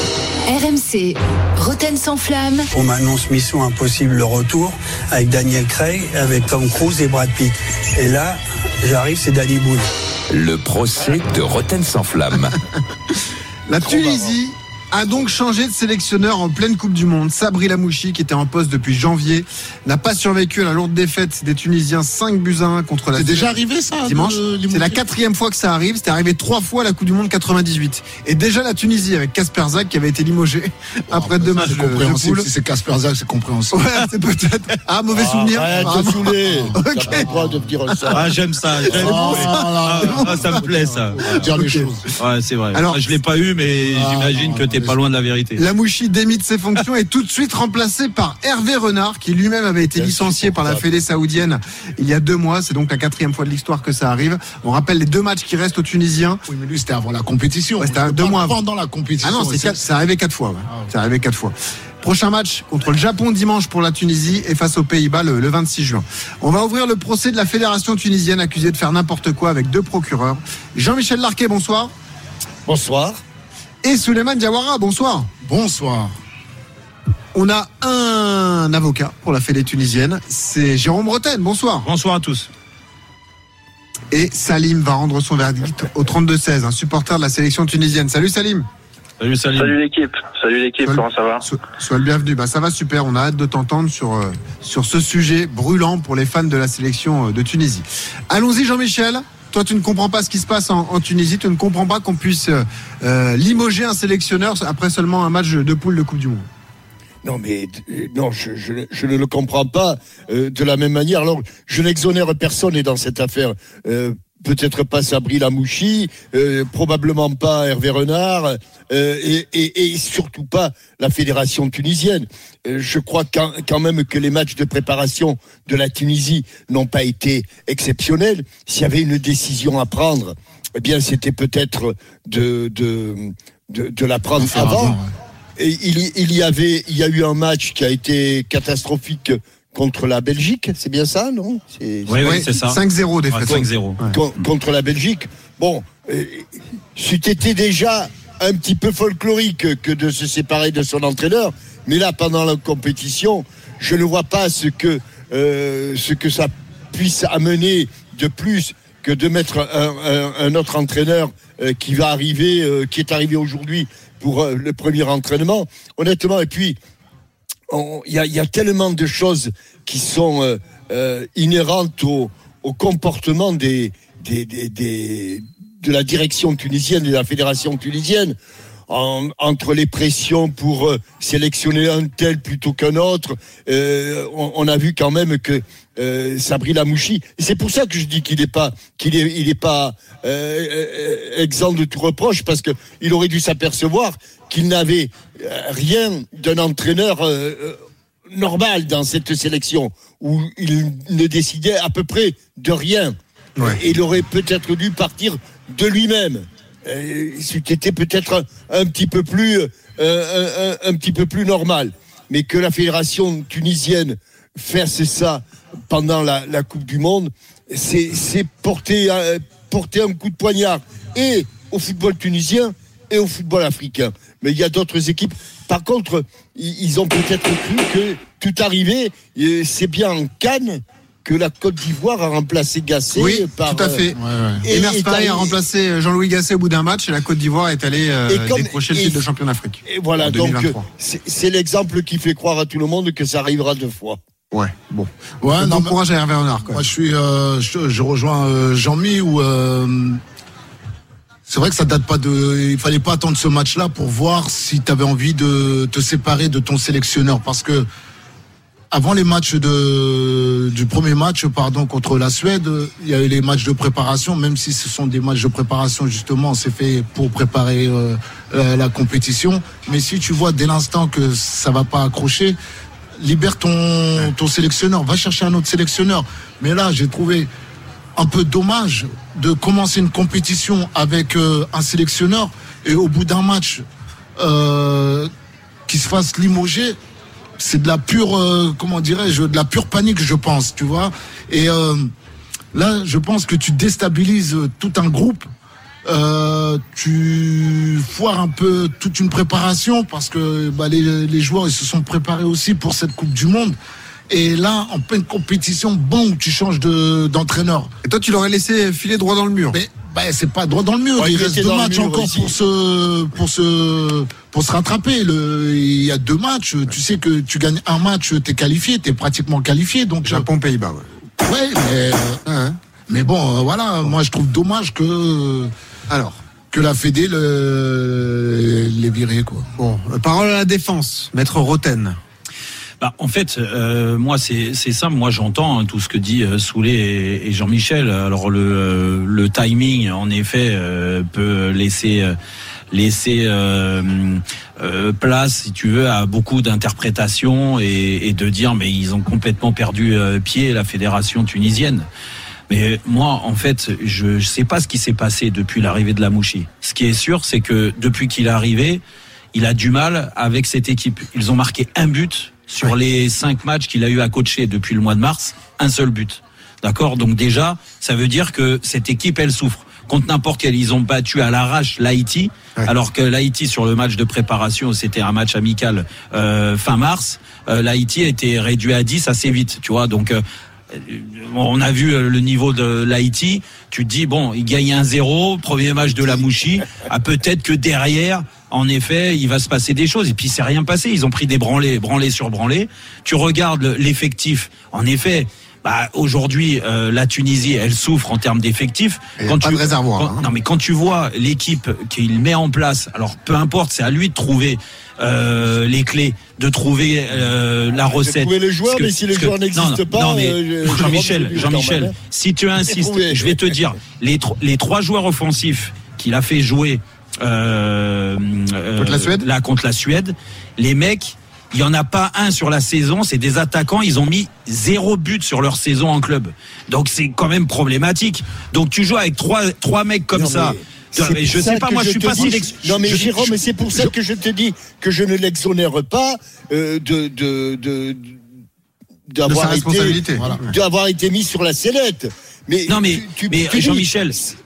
R M C, Rotten sans flamme. On m'annonce Mission Impossible le retour avec Daniel Craig, avec Tom Cruise et Brad Pitt. Et là, j'arrive, c'est Danny Boone. Le procès de Rotten sans flamme. La Tunisie a donc changé de sélectionneur en pleine Coupe du Monde. Sabri Lamouchi, qui était en poste depuis janvier, n'a pas survécu à la lourde défaite des Tunisiens cinq buts à un contre la C'est déjà arrivé, ça, dimanche. de Limousin? C'est la quatrième fois que ça arrive. C'était arrivé trois fois à la Coupe du Monde quatre-vingt-dix-huit. Et déjà la Tunisie avec Kasper Zak qui avait été limogé après deux matchs C'est de, de compréhensible. poule. Si c'est Kasper Zak, c'est compréhensible. Ouais, c'est peut-être. Ah, mauvais souvenir. Arrête Ah, de saouler. Ok. T'as pas le droit de dire ça. Ah, j'aime ça. J'aime Oh, ah, ah, ça me plaît, ça. Dire les choses. Ouais, c'est vrai. Alors- je l'ai pas eu, mais Ah, j'imagine non, que t'es mais pas loin de la vérité. Lamouchi démis de ses fonctions et tout de suite remplacé par Hervé Renard, qui lui-même avait été licencié par la Fédé saoudienne il y a deux mois. C'est donc la quatrième fois de l'histoire que ça arrive. On rappelle les deux matchs qui restent aux Tunisiens. Oui, mais lui, c'était avant la compétition. Ouais, c'était un- C'était deux pas mois avant. pendant la compétition. Ah non, c'est, Et quatre, c'est arrivé quatre fois. Ouais. Ah ouais. C'est arrivé quatre fois. Prochain match contre le Japon dimanche pour la Tunisie et face aux Pays-Bas le, le vingt-six juin. On va ouvrir le procès de la fédération tunisienne accusée de faire n'importe quoi avec deux procureurs. Jean-Michel Larquet, bonsoir. Bonsoir. Et Souleymane Diawara, bonsoir. Bonsoir. On a un avocat pour la Fédé tunisienne, c'est Jérôme Rotten, bonsoir. Bonsoir à tous. Et Salim va rendre son verdict au trente-deux seize, un supporter de la sélection tunisienne. Salut Salim. Salut Salim. Salut l'équipe, salut l'équipe, Salut. comment ça va? So- Sois le bienvenu. Bah, ça va super. On a hâte de t'entendre sur, euh, sur ce sujet brûlant pour les fans de la sélection euh, de Tunisie. Allons-y, Jean-Michel. Toi, tu ne comprends pas ce qui se passe en, en Tunisie. Tu ne comprends pas qu'on puisse euh, euh, limoger un sélectionneur après seulement un match de poule de Coupe du Monde. Non, mais euh, non, je, je, je ne le comprends pas euh, de la même manière. Alors, je n'exonère personne dans cette affaire. Euh, Peut-être pas Sabri Lamouchi, euh, probablement pas Hervé Renard, euh, et, et, et surtout pas la fédération tunisienne. Euh, je crois quand, quand même que les matchs de préparation de la Tunisie n'ont pas été exceptionnels. S'il y avait une décision à prendre, eh bien, c'était peut-être de de de, de la prendre Faire avant. avant, ouais. Et il, y- il y avait, il y a eu un match qui a été catastrophique contre la Belgique, c'est bien ça, non? C'est, Oui, oui, c'est ça. cinq zéro défaite. Ouais, cinq zéro. Ouais. Con- contre la Belgique. Bon, euh, c'eût été déjà un petit peu folklorique que de se séparer de son entraîneur, mais là, pendant la compétition, je ne vois pas ce que euh, ce que ça puisse amener de plus que de mettre un, un, un autre entraîneur euh, qui va arriver, euh, qui est arrivé aujourd'hui pour euh, le premier entraînement. Honnêtement, et puis il y a, y a tellement de choses qui sont euh, euh, inhérentes au, au comportement des, des, des, des, de la direction tunisienne et de la fédération tunisienne, en, entre les pressions pour euh, sélectionner un tel plutôt qu'un autre. Euh, on, on a vu quand même que euh, Sabri Lamouchi, et c'est pour ça que je dis qu'il n'est pas, qu'il est, il est pas euh, euh, exempt de tout reproche, parce que il aurait dû s'apercevoir qu'il n'avait rien d'un entraîneur euh, euh, normal dans cette sélection, où il ne décidait à peu près de rien. Ouais. Et il aurait peut-être dû partir de lui-même. Euh, C'était peut-être un, un petit peu plus, euh, un, un, un petit peu plus normal. Mais que la fédération tunisienne fasse ça pendant la, la Coupe du Monde, c'est, c'est porter, euh, porter un coup de poignard et au football tunisien et au football africain. Mais il y a d'autres équipes. Par contre, ils ont peut-être cru que tout arrivait, c'est bien en Cannes que la Côte d'Ivoire a remplacé Gasset oui, par. tout à fait. Euh, ouais, ouais. Emer Faé a remplacé Jean-Louis Gasset au bout d'un match et la Côte d'Ivoire est allée euh, comme, décrocher le titre de champion d'Afrique. Et voilà, donc c'est, c'est l'exemple qui fait croire à tout le monde que ça arrivera deux fois. Ouais, bon. Ouais, bon non, courage à Hervé Renard. Moi, je suis, euh, je, je rejoins euh, Jean-Mi où. Euh, C'est vrai que ça date pas de. Il fallait pas attendre ce match-là pour voir si tu avais envie de te séparer de ton sélectionneur, parce que avant les matchs de du premier match, pardon, contre la Suède, il y a eu les matchs de préparation. Même si ce sont des matchs de préparation, justement, c'est fait pour préparer euh, la, la compétition. Mais si tu vois dès l'instant que ça va pas accrocher, libère ton ton sélectionneur, va chercher un autre sélectionneur. Mais là, j'ai trouvé un peu dommage de commencer une compétition avec euh, un sélectionneur et au bout d'un match euh, qui se fasse limoger. C'est de la pure, euh, comment dirais-je, de la pure panique, je pense, tu vois. Et euh, là, je pense que tu déstabilises tout un groupe. Euh, tu foires un peu toute une préparation parce que bah, les, les joueurs ils se sont préparés aussi pour cette Coupe du Monde. Et là, en pleine compétition, bon, tu changes de, d'entraîneur. Et toi, tu l'aurais laissé filer droit dans le mur. Mais bah, c'est pas droit dans le mur. Ouais, il reste deux matchs encore pour se, pour se, pour se rattraper. Le, il y a deux matchs. Tu sais que tu gagnes un match, t'es qualifié, t'es pratiquement qualifié. Donc Japon, Pays-Bas. Ouais. Ouais, mais, euh, ouais. mais bon, euh, voilà. Bon. Moi, je trouve dommage que. Alors. Que la Fédé le, les virait, quoi. Bon, parole à la défense, Maître Roten. Bah, en fait, euh, moi c'est c'est simple. Moi j'entends hein, tout ce que dit euh, Soulet et, et Jean-Michel. Alors le euh, le timing, en effet, euh, peut laisser euh, laisser euh, euh, place, si tu veux, à beaucoup d'interprétations et, et de dire mais ils ont complètement perdu euh, pied la fédération tunisienne. Mais moi, en fait, je ne sais pas ce qui s'est passé depuis l'arrivée de Lamouchi. Ce qui est sûr, c'est que depuis qu'il est arrivé, il a du mal avec cette équipe. Ils ont marqué un but sur les cinq matchs qu'il a eu à coacher depuis le mois de mars, un seul but. D'accord ? Donc déjà, ça veut dire que cette équipe, elle souffre. Contre n'importe quel, ils ont battu à l'arrache l'Haïti, ouais. Alors que l'Haïti, sur le match de préparation, c'était un match amical euh, fin mars. Euh, L'Haïti a été réduit à dix assez vite, tu vois. Donc, euh, on a vu le niveau de l'Haïti. Tu te dis, bon, il gagne un zéro, premier match de Lamouchi. Ah, peut-être que derrière, en effet, il va se passer des choses. Et puis, c'est rien passé. Ils ont pris des branlés, branlés sur branlés. Tu regardes l'effectif. En effet, bah, aujourd'hui, euh, la Tunisie, elle souffre en termes d'effectifs. Quand tu, pas de réservoir. Quand, hein. Non, mais quand tu vois l'équipe qu'il met en place, alors peu importe, c'est à lui de trouver euh, les clés, de trouver euh, la recette. De trouver les joueurs, que, mais si les joueurs n'existent pas. Non, mais euh, Jean-Michel, Jean-Michel, si tu insistes, je vais te dire, les, les trois joueurs offensifs qu'il a fait jouer euh, contre la Suède, là contre la Suède, les mecs. Il n'y en a pas un sur la saison, c'est des attaquants, ils ont mis zéro but sur leur saison en club. Donc c'est quand même problématique. Donc tu joues avec trois, trois mecs comme non, ça. Mais je sais pas, moi je suis pas sélection. Non mais je, Jérôme, je, mais c'est pour ça je, que je te dis que je ne l'exonère pas euh, de, de, de, d'avoir de été, voilà. d'avoir été mis sur la sellette. Mais non mais, tu, tu, mais tu Jean-Michel.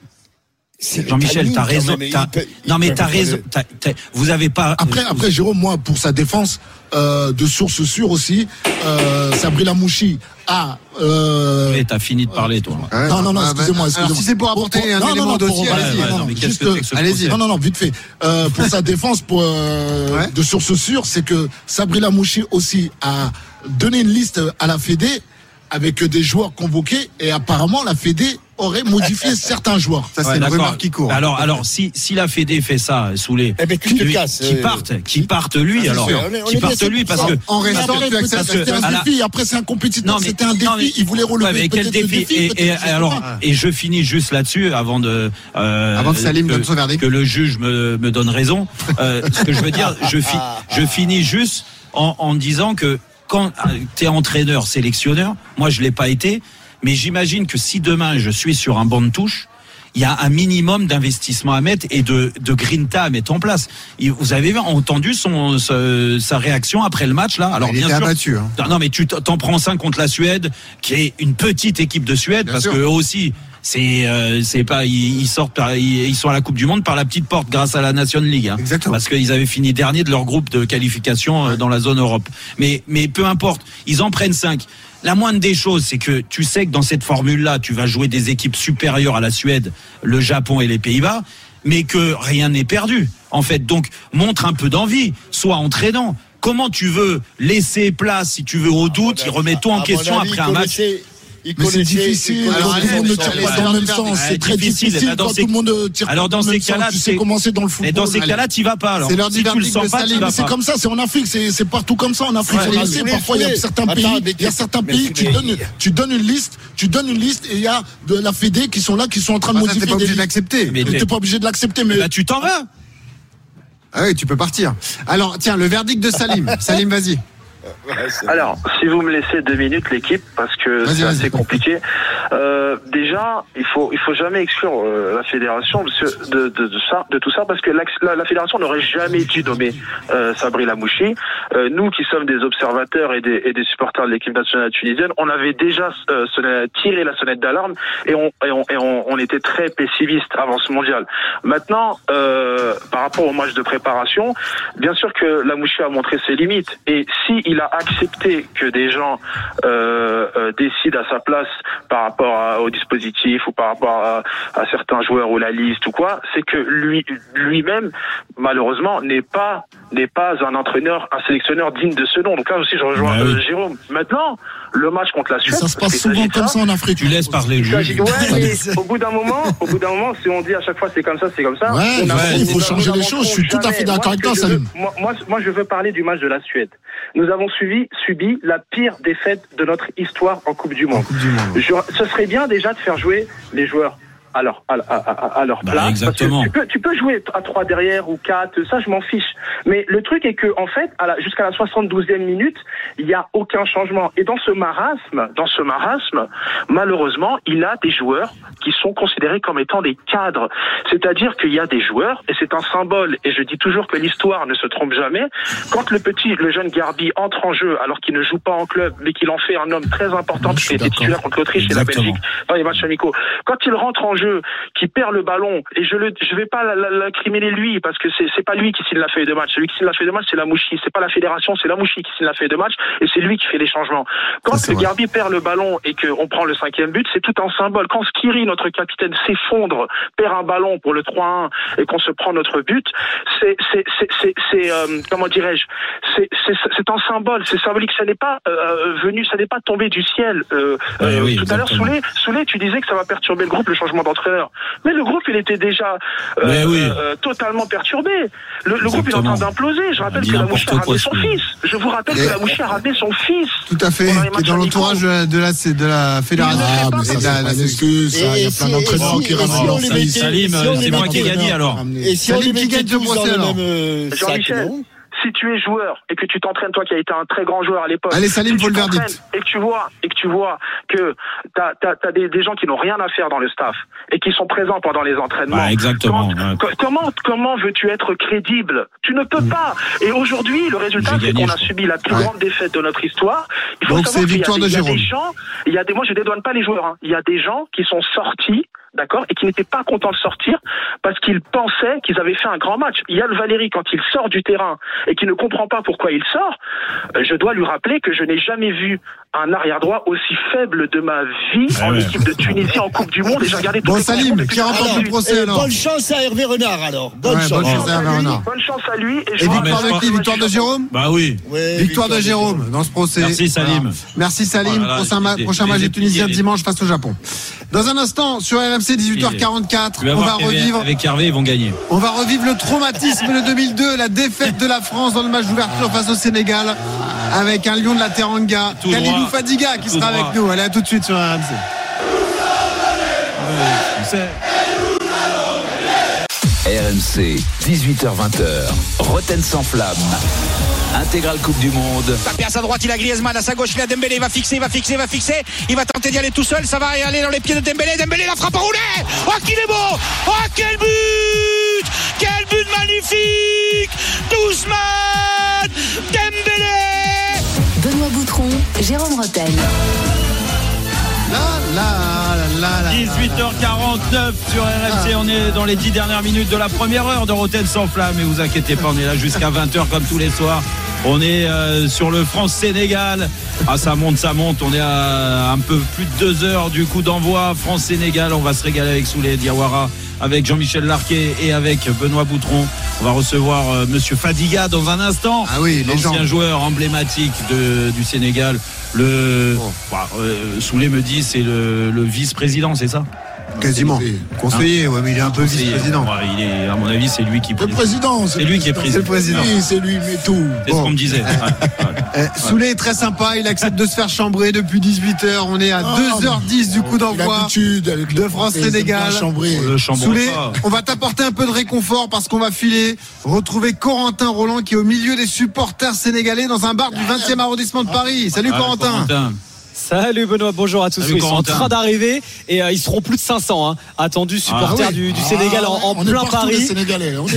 C'est Jean-Michel, t'as raison. Même, t'as... Peut, non mais t'as raison. T'as, t'as... Vous avez pas. Après, après Jérôme, moi pour sa défense, euh, de sources sûres aussi, euh, Sabri Lamouchi a. Euh... Oui, t'as fini de parler, toi. Ouais, non, non, non, excusez-moi, excusez-moi. Alors, si c'est pour apporter pour, pour, un non, élément non, dossier, allez-y. Ouais, non, non, mais juste, que que allez-y. Non, non, non, vite fait. Euh, pour sa défense, pour euh, ouais. de sources sûres, c'est que Sabri Lamouchi aussi a donné une liste à la Fédé avec des joueurs convoqués et apparemment la Fédé aurait modifié certains joueurs. Ça c'est ouais, une rumeur qui court. Alors, alors si si la Fédé fait ça, Soulet, eh ben, qui, casse, qui partent, qui partent lui, ah, alors, qui partent lui parce que en restant, tu acceptes. C'était un défi. Après, c'est un compétiteur. C'était un défi. Il voulait relever. Ouais, mais quel défi, défi Et, et alors, et je finis juste là-dessus avant de euh, avant que Salim donne son verdict, que le juge me me donne raison. Euh, ce que je veux dire, je fi, je finis juste en en disant que quand t'es entraîneur, sélectionneur, moi je l'ai pas été, mais j'imagine que si demain je suis sur un banc de touche, il y a un minimum d'investissement à mettre et de, de grinta à mettre en place. Vous avez entendu son, sa, sa réaction après le match là. Alors il bien était sûr, abattu, hein. Non mais tu t'en prends cinq contre la Suède, qui est une petite équipe de Suède, bien parce sûr. Que eux aussi c'est euh, c'est pas ils, ils sortent par, ils, ils sont à la Coupe du Monde par la petite porte grâce à la Nation League, hein, parce qu'ils avaient fini dernier de leur groupe de qualification euh, dans la zone Europe. Mais mais peu importe, ils en prennent cinq. La moindre des choses, c'est que tu sais que dans cette formule-là, tu vas jouer des équipes supérieures à la Suède, le Japon et les Pays-Bas, mais que rien n'est perdu. En fait, donc montre un peu d'envie, sois entraînant. Comment tu veux laisser place, si tu veux, au doute, il remet tout en question après un match. Mais c'est difficile. Alors, tout le monde ne tire pas dans le même sens. C'est très difficile quand tout le monde tire pas dans le même sens. Tu sais comment c'est dans le football. Et dans ces cas-là, tu vas pas. Alors, c'est l'heure si tu le sens pas, tu vas pas. C'est comme ça. C'est en Afrique. C'est partout comme ça en Afrique. Parfois, il y a certains pays. Il y a certains pays. Tu donnes, tu donnes une liste. Tu donnes une liste et il y a de la Fédé qui sont là, qui sont en train de modifier. T'es pas obligé de l'accepter. T'es pas obligé de l'accepter. Mais là, tu t'en vas. Ah oui, tu peux partir. Alors, tiens, le verdict de Salim. Salim, vas-y. Alors, si vous me laissez deux minutes, l'équipe, parce que vas-y, c'est vas-y. assez compliqué. Euh, déjà, il faut, il faut jamais exclure euh, la fédération de, de, de, de ça, de tout ça, parce que la, la, la fédération n'aurait jamais dû nommer euh, Sabri Lamouchi. Euh, nous, qui sommes des observateurs et des, et des supporters de l'équipe nationale tunisienne, on avait déjà euh, sonné, tiré la sonnette d'alarme et on, et on, et on, on était très pessimiste avant ce mondial. Maintenant, euh, par rapport au match de préparation, bien sûr que Lamouchi a montré ses limites, et si il a accepté que des gens euh, euh, décident à sa place par rapport à, au dispositif ou par rapport à, à certains joueurs ou la liste ou quoi, c'est que lui lui-même malheureusement n'est pas n'est pas un entraîneur, un sélectionneur digne de ce nom. Donc là aussi je rejoins bah oui. euh, Jérôme. Maintenant, le match contre la Suède, ça se passe souvent comme ça en Afrique. Tu laisses parler le juge. Ouais, mais au bout d'un moment, au bout d'un moment, si on dit à chaque fois c'est comme ça, c'est comme ça. Ouais, on ouais, a, il faut changer les choses. Je suis tout à fait d'accord avec toi, Salim. Moi, moi, moi, je veux parler du match de la Suède. Nous avons suivi, subi la pire défaite de notre histoire en Coupe du Monde. Coupe du monde. Je, ce serait bien déjà de faire jouer les joueurs à leur, à, à, à, à leur bah, place. Exactement. Parce que tu, peux, tu peux jouer à trois derrière ou quatre, ça je m'en fiche. Mais le truc est que en fait, à la, jusqu'à la soixante-douzième minute, il n'y a aucun changement. Et dans ce marasme, dans ce marasme, malheureusement, il a des joueurs qui sont considérés comme étant des cadres. C'est-à-dire qu'il y a des joueurs, et c'est un symbole, et je dis toujours que l'histoire ne se trompe jamais, quand le petit, le jeune Garbi entre en jeu, alors qu'il ne joue pas en club, mais qu'il en fait un homme très important, qui était titulaire contre l'Autriche et la Belgique, dans les matchs amicaux, quand il rentre en jeu, qui perd le ballon, et je le, je vais pas l'incriminer lui, parce que c'est, c'est pas lui qui signe la feuille de match. Celui qui signe la feuille de match, c'est Lamouchi. C'est pas la fédération, c'est Lamouchi qui signe la feuille de match, et c'est lui qui fait les changements. Quand le Garbi perd le ballon et qu'on prend le cinquième but, c'est tout un symbole. Quand Skiri, notre capitaine, s'effondre, perd un ballon pour le trois un, et qu'on se prend notre but, c'est, c'est, c'est, c'est, c'est euh, comment dirais-je, c'est, c'est, c'est un symbole, c'est symbolique. Ça n'est pas euh, venu, ça n'est pas tombé du ciel. Euh, oui, euh, oui, tout à l'heure, Soulé, Soulé, tu disais que ça va perturber le groupe, le changement d'entraîneur. Mais le groupe, il était déjà euh, oui. euh, totalement perturbé. Le, le groupe, il est en train d'imploser. Je rappelle que Lamouchi a ramené son fils. Je vous rappelle que Lamouchi a ramené son fils. Tout à fait. Qui est dans l'entourage de la, de la fédération. Ah, mais ça, c'est pas une excuse. Il y a plein d'entraîneurs qui ramènent. Salim, c'est moi qui ai gagné alors. Et si on les mettait tous dans le même sac, Jean-Michel, si tu es joueur et que tu t'entraînes, toi qui as été un très grand joueur à l'époque, allez Salim, si faut le verdict, et que tu vois et que tu vois que t'as t'as, t'as des, des gens qui n'ont rien à faire dans le staff et qui sont présents pendant les entraînements. Bah, exactement. Quand, ouais. Comment comment veux-tu être crédible? Tu ne peux mmh. pas. Et aujourd'hui, le résultat, J'ai c'est gagné, qu'on a subi la plus ouais. grande défaite de notre histoire. Il faut Donc savoir c'est victoire de Jérôme. Il y a des gens, il y a des, moi je dédouane pas les joueurs. Hein. Il y a des gens qui sont sortis. D'accord, et qui n'étaient pas contents de sortir parce qu'ils pensaient qu'ils avaient fait un grand match. Yann Valéry, quand il sort du terrain et qui ne comprend pas pourquoi il sort, je dois lui rappeler que je n'ai jamais vu un arrière-droit aussi faible de ma vie ah en ouais. équipe de Tunisie en Coupe du Monde, et j'ai regardé tout bon, Salim, qui remporte le procès alors. Bonne chance à Hervé Renard alors. Bonne, ouais, chance. bonne chance à Hervé Renard. Bonne chance à lui. Et, et victoire de qui? Victoire de Jérôme? Bah oui. Ouais, victoire, victoire de Jérôme, Jérôme dans ce procès. Merci Salim. Voilà. Merci Salim. Voilà, prochain, ma- prochain match des Tunisiens dimanche face au Japon. Dans un instant, sur R M C, dix-huit heures quarante-quatre, on va revivre. Avec Hervé, ils vont gagner. On va revivre le traumatisme de deux mille deux, la défaite de la France dans le match d'ouverture face au Sénégal, avec un lion de la Teranga, Khalilou Fadiga, qui sera avec nous. Allez, à tout de suite sur R M C. R M C, dix-huit heures vingt, Roten sans flamme. Intégrale Coupe du Monde. Tapé à sa droite, il a Griezmann, à sa gauche, il a Dembélé, il va fixer, il va fixer, il va fixer. Il va tenter d'y aller tout seul, ça va aller dans les pieds de Dembélé. Dembélé, la frappe enroulée. Oh, qu'il est beau. Oh, quel but. Quel but magnifique. Ousmane Dembélé. Benoît Boutron, Jérôme Rotten. dix-huit heures quarante-neuf sur R M C, on est dans les dix dernières minutes de la première heure de Rotten sans flamme. Et vous inquiétez pas, on est là jusqu'à vingt heures comme tous les soirs. On est euh, sur le France-Sénégal. Ah, ça monte, ça monte. On est à un peu plus de deux heures du coup d'envoi. France-Sénégal, on va se régaler avec Souley Diawara, avec Jean-Michel Larquet et avec Benoît Boutron. On va recevoir euh, Monsieur Fadiga dans un instant. Ah oui, l'ancien joueur emblématique de, du Sénégal. Le oh. bah, euh, Souley me dit c'est le, le vice-président, c'est ça? Quasiment. Conseiller, hein ouais, mais il est un peu vice-président. Ouais, il est, à mon avis, c'est lui qui. Le président, c'est, c'est lui qui est président. C'est le président. Oui, c'est lui, mais tout. C'est bon. Ce qu'on me disait. Ouais, ouais. Euh, Souley est très sympa, il accepte de se faire chambrer depuis dix-huit heures. On est à ah, deux heures dix du coup d'envoi de France-Sénégal. Souley, on va t'apporter un peu de réconfort parce qu'on va filer, retrouver Corentin Roland qui est au milieu des supporters sénégalais dans un bar du vingtième arrondissement de Paris. Salut ah, Corentin. Corentin. Salut Benoît, bonjour à tous. Salut, ils sont Corentin. En train d'arriver et euh, ils seront plus de cinq cents hein, attendus supporters ah, oui. du, du Sénégal ah, en, en plein Paris. Les Sénégalais, on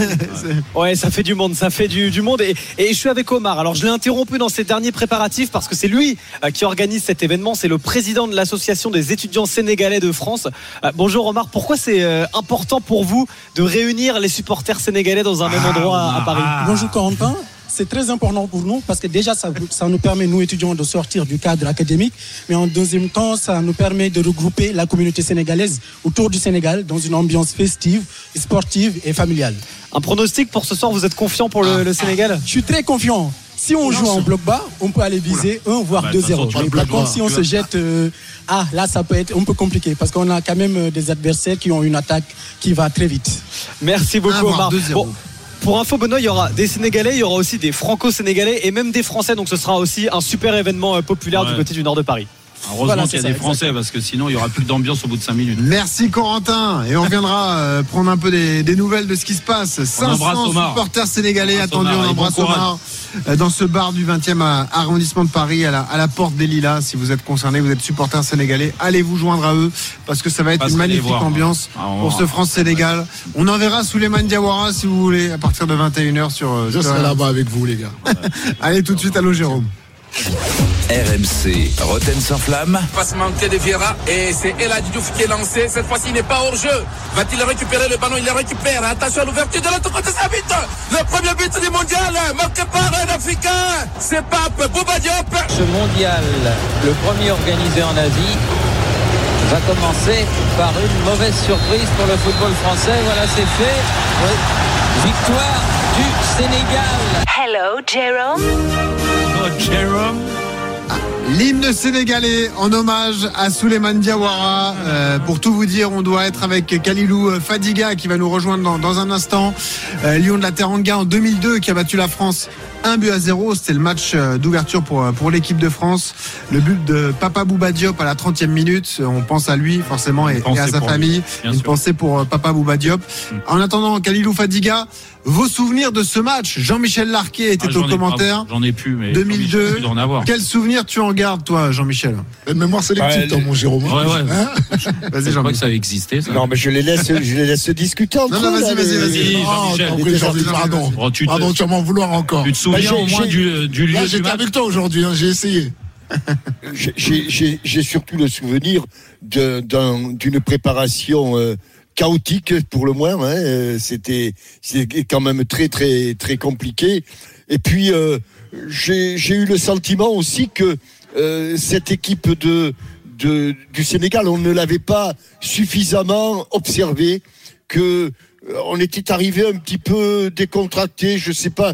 est ouais, ça fait du monde, ça fait du, du monde et, et je suis avec Omar. Alors je l'ai interrompu dans ses derniers préparatifs parce que c'est lui euh, qui organise cet événement. C'est le président de l'association des étudiants sénégalais de France. Euh, bonjour Omar, pourquoi c'est euh, important pour vous de réunir les supporters sénégalais dans un même endroit à, à Paris? Bonjour Corentin. C'est très important pour nous parce que déjà ça, ça nous permet, nous étudiants, de sortir du cadre académique, mais en deuxième temps ça nous permet de regrouper la communauté sénégalaise autour du Sénégal dans une ambiance festive, sportive et familiale. Un pronostic pour ce soir, vous êtes confiant pour le, le Sénégal? Je suis très confiant. Si on joue en bloc bas, on peut aller viser un voire deux zéro. Mais par contre, si on se jette, euh, ah là ça peut être un peu compliqué parce qu'on a quand même des adversaires qui ont une attaque qui va très vite. Merci beaucoup Omar. Bon, pour info Benoît, il y aura des Sénégalais, il y aura aussi des Franco-Sénégalais et même des Français, donc ce sera aussi un super événement populaire ouais. du côté du nord de Paris. Heureusement voilà, qu'il y a ça, des Français exactement. Parce que sinon il n'y aura plus d'ambiance au bout de cinq minutes. Merci Corentin et on viendra euh, prendre un peu des, des nouvelles de ce qui se passe. cinq cents supporters sénégalais on attendus, on embrasse bon Omar euh, dans ce bar du vingtième arrondissement de Paris à la, à la porte des Lilas. Si vous êtes concerné, vous êtes supporter sénégalais, allez vous joindre à eux parce que ça va être Parce une magnifique voir, ambiance ah, pour ce France-Sénégal. On enverra Souleymane Diawara si vous voulez à partir de vingt et une heures sur. Je serai là-bas avec vous les gars. Allez tout de suite, allô Jérôme. R M C, Rotten sans flamme. Passe manqué de Vieira et c'est El Hadji Diouf qui est lancé. Cette fois-ci, il n'est pas hors jeu. Va-t-il récupérer le ballon? Il le récupère. Attention à l'ouverture de l'autre côté, ça but. Le premier but du mondial, marqué par un Africain. C'est Pape Bouba Diop. Ce mondial, le premier organisé en Asie, va commencer par une mauvaise surprise pour le football français. Voilà, c'est fait. Oui. Victoire du Sénégal. Hello, Jérôme. Oh, Jérôme. L'hymne sénégalais en hommage à Souleymane Diawara. Euh, pour tout vous dire, on doit être avec Khalilou Fadiga qui va nous rejoindre dans, dans un instant. Euh, Lion de la Teranga en deux mille deux qui a battu la France un but à zéro. C'était le match d'ouverture pour, pour l'équipe de France. Le but de Papa Bouba Diop à la trentième minute. On pense à lui forcément et, et à sa famille. Lui, Une sûr. pensée pour Papa Bouba Diop. Mmh. En attendant, Khalilou Fadiga, vos souvenirs de ce match? Jean-Michel Larquet était ah, au commentaire. Pas, j'en ai plus, mais deux mille deux. Quel souvenir tu en gardes, toi, Jean-Michel? Une mémoire sélective, toi, mon Jérôme. Ouais, ouais. Hein vas-y, je crois que ça avait existé. Ça. Non, mais je les laisse, je les laisse discuter entre eux. Non, non, vas-y, vas-y, vas-y. Jean-Michel, Jean-Michel, pardon. Oh, tu, te... pardon, tu vas m'en vouloir encore. Tu te souviens au moins du, du lieu Là, du j'étais match? avec toi aujourd'hui, hein, j'ai essayé. j'ai, j'ai, j'ai surtout le souvenir de, d'un, d'une préparation euh, chaotique pour le moins. Hein. C'était, c'était quand même très très très compliqué. Et puis euh, j'ai, j'ai eu le sentiment aussi que euh, cette équipe de, de du Sénégal, on ne l'avait pas suffisamment observée, que on était arrivé un petit peu décontracté, je sais pas.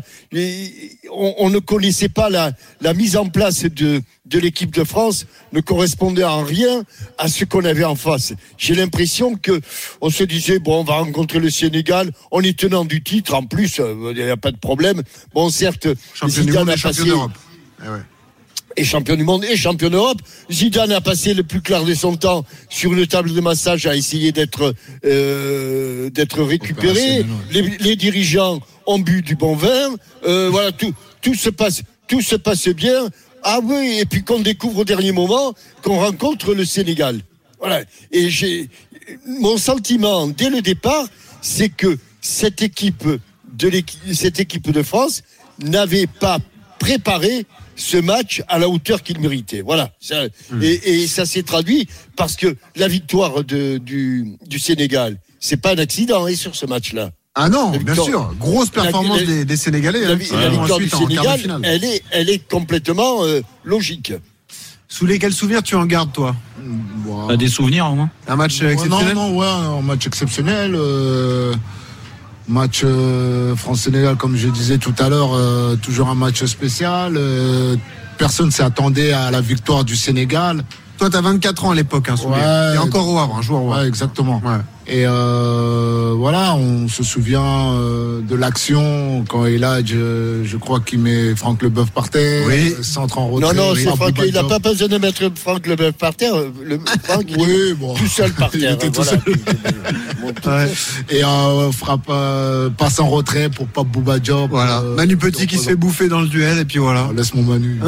On, on ne connaissait pas la, la mise en place de, de l'équipe de France, ne correspondait en rien à ce qu'on avait en face. J'ai l'impression que on se disait bon, on va rencontrer le Sénégal, on est tenant du titre en plus, il n'y a pas de problème. Bon, certes, champion du monde et champion d'Europe. Eh ouais. Et champion du monde et champion d'Europe. Zidane a passé le plus clair de son temps sur une table de massage à essayer d'être euh, d'être récupéré. Les, les dirigeants ont bu du bon vin. Euh, voilà, tout tout se passe tout se passe bien. Ah oui, et puis qu'on découvre au dernier moment qu'on rencontre le Sénégal. Voilà. Et j'ai mon sentiment dès le départ, c'est que cette équipe de l'équipe, cette équipe de France n'avait pas préparé ce match à la hauteur qu'il méritait. Voilà. Ça, mmh. et, et ça s'est traduit parce que la victoire de, du, du Sénégal, c'est pas un accident hein, sur ce match-là. Ah non, bien sûr. Grosse performance la, des, des Sénégalais. La, hein, la, la victoire du Sénégal, elle est, elle est complètement euh, logique. Sous lesquels souvenirs tu en gardes, toi? Wow. Des souvenirs, au moins. Un match ouais, exceptionnel? Non, non, ouais, un match exceptionnel. Euh, match euh, France-Sénégal, comme je disais tout à l'heure, euh, toujours un match spécial. Euh, personne ne s'attendait à la victoire du Sénégal. Toi, t'as vingt-quatre ans à l'époque, hein, ouais, t'es encore au Havre, un joueur au Havre. Ouais, exactement. Ouais. Et euh, voilà, on se souvient euh, de l'action quand Eladj, je, je crois qu'il met Franck Leboeuf par terre, oui. centre en retrait. Non, non, oui, c'est Franck, il n'a pas besoin de mettre Franck Leboeuf par terre. Le, Franck, il oui, est bon. tout seul par terre. Il était voilà. tout seul. Ouais. Et euh, frappe, euh, passe en retrait pour Pape Bouba Diop. Voilà. Euh, Manu Petit qui se fait bouffer dans le duel et puis voilà. Oh, laisse mon Manu.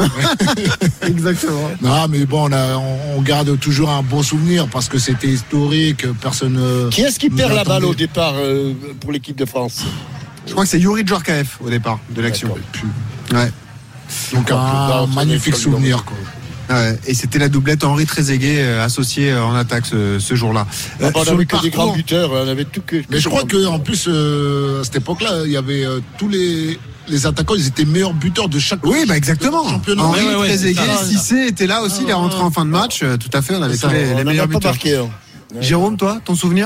Exactement. Non, mais bon, on, a, on, on garde toujours un bon souvenir parce que c'était historique. Personne. Euh, Qui est-ce qui perd la balle au départ euh, pour l'équipe de France? Je crois que c'est Youri Djorkaeff au départ de l'action. Ouais. Donc un, un magnifique souvenir. Quoi. Ouais. Et c'était la doublette Henri Trezeguet euh, associée euh, en attaque ce, ce jour-là. Euh, on avait que des grands buteurs, on avait tout que. que Mais je crois qu'en plus euh, à cette époque-là, il y avait euh, tous les. Les attaquants, ils étaient meilleurs buteurs de chaque. Oui, bah exactement. Henri ouais, ouais, Trezeguet, Cissé était là aussi, ah, il est rentré en fin de match. Euh, tout à fait, on avait tous les, les meilleurs buteurs. Marqué, hein. Jérôme, toi, ton souvenir?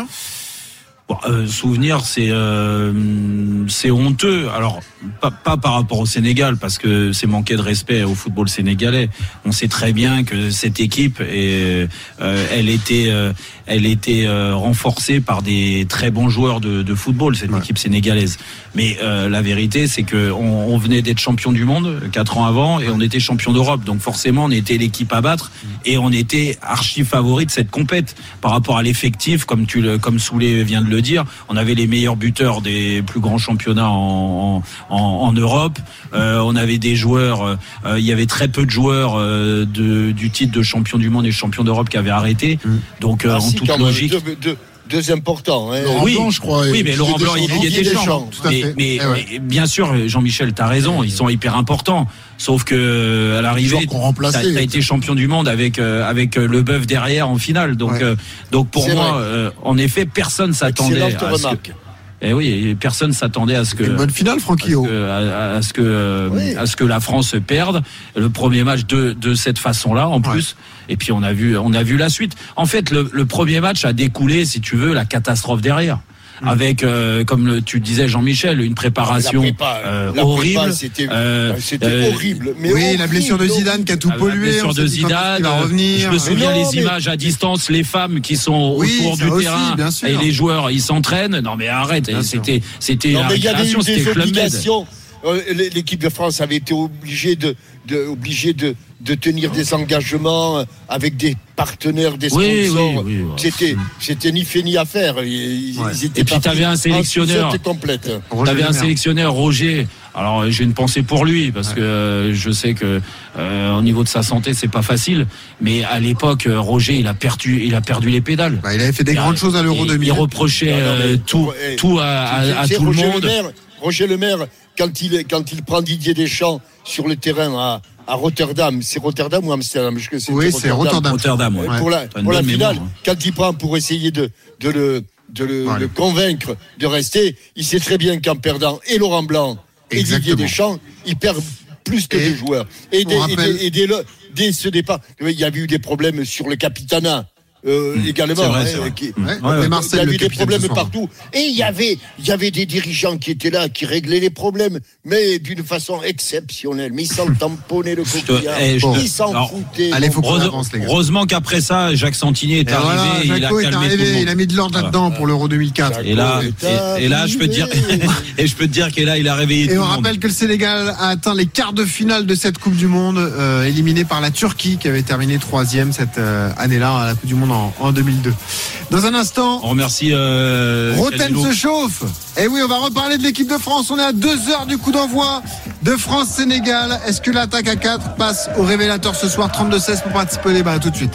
Bon, euh, souvenir, c'est euh, c'est honteux. Alors pas, pas par rapport au Sénégal, parce que c'est manquer de respect au football sénégalais. On sait très bien que cette équipe, est, euh, elle était, euh, elle était euh, renforcée par des très bons joueurs de, de football, cette ouais. équipe sénégalaise. Mais euh, la vérité, c'est que on, on venait d'être champion du monde quatre ans avant, et on était champion d'Europe. Donc forcément, on était l'équipe à battre, et on était archi favori de cette compète par rapport à l'effectif, comme tu le, comme Soulé vient de le dire. On avait les meilleurs buteurs des plus grands championnats en, en, en Europe. Euh, on avait des joueurs. Euh, il y avait très peu de joueurs euh, de, du titre de champion du monde et champion d'Europe qui avaient arrêté. Mmh. Donc euh, ah, en si, toute logique. Deux, deux, deux importants. Hein. Laurent oui, Blanc, je crois. Oui, mais Laurent Blanc, il y a des champs. Mais, mais, eh ouais. mais bien sûr, Jean-Michel, t'as raison. Ils sont hyper importants. Sauf que à l'arrivée, t'as, t'as été champion du monde avec euh, avec euh, Leboeuf derrière en finale. Donc ouais. euh, donc pour c'est moi, euh, en effet, personne s'attendait à ce que. Eh oui, personne s'attendait à ce que. Une bonne finale, Francky. À, à, à ce que euh, oui. à ce que la France perde le premier match de de cette façon-là en plus. Ouais. Et puis on a vu on a vu la suite. En fait, le, le premier match a découlé, si tu veux, la catastrophe derrière. Avec, euh, comme le, tu disais Jean-Michel, une préparation la prépa, euh, la horrible. Prépa, c'était euh, c'était euh, horrible. Mais oui, horrible, la blessure de Zidane qui a tout pollué. La blessure de Zidane. Va revenir. Je me souviens non, les mais... images à distance, les femmes qui sont oui, autour du aussi, terrain et les joueurs, ils s'entraînent. Non mais arrête, bien c'était sûr. c'était non, la mais récréation, il y avait eu des obligations. L'équipe de France avait été obligée de, de obligée de de tenir des engagements avec des partenaires, des sponsors. Oui, oui, oui, ouais. C'était, c'était ni fait ni à faire. Ils, ouais. ils étaient et puis t'avais un sélectionneur. T'avais un sélectionneur, Roger. Alors j'ai une pensée pour lui parce ouais. que euh, je sais que euh, au niveau de sa santé c'est pas facile. Mais à l'époque, Roger il a perdu, il a perdu les pédales. Bah, il avait fait des il grandes a, choses à l'Euro deux mille. Il reprochait non, non, mais, tout, ouais, tout à, à, à tout Roger le monde. Le Maire, Roger Le Maire, quand il quand il prend Didier Deschamps sur le terrain à à Rotterdam, c'est Rotterdam ou Amsterdam? Je sais, oui, c'est Rotterdam. Rotterdam ouais. Pour la, pour la finale, mémoire, hein. Quand il prend pour essayer de, de, le, de le, ouais. le convaincre de rester, il sait très bien qu'en perdant et Laurent Blanc et Exactement. Didier Deschamps, il perd plus que et deux joueurs. Et, dès, rappelle... et, dès, et dès, le, dès ce départ, il y avait eu des problèmes sur le capitanat. Euh, mmh, également, c'est vrai, hein, c'est vrai. Qui, ouais, euh, ouais, Marcel, il y avait des problèmes partout. Et il y avait, il y avait des dirigeants qui étaient là, qui réglaient les problèmes, mais d'une façon exceptionnelle. Mais ils s'en tamponnaient le coquillard. Eh, te, ils s'en alors, foutaient. Allez, faut qu'on avance, les gars. Heureusement qu'après ça, Jacques Santini est et arrivé. Voilà, il a calmé est arrivé, tout le monde. Il a mis de l'ordre voilà. là-dedans pour l'Euro deux mille quatre. Et là, et, et là, je peux te dire, et je peux te dire que là, il a réveillé. Et tout on le rappelle monde. que le Sénégal a atteint les quarts de finale de cette Coupe du Monde, euh, éliminé par la Turquie, qui avait terminé troisième cette euh, année-là à la Coupe du Monde en, en deux mille deux. Dans un instant, on remercie euh, Roten se chauffe. Et oui, on va reparler de l'équipe de France. On est à deux heures du coup d'envoi de France-Sénégal. Est-ce que l'attaque à quatre passe au révélateur ce soir? Trente-deux seize pour participer au débat. À tout de suite.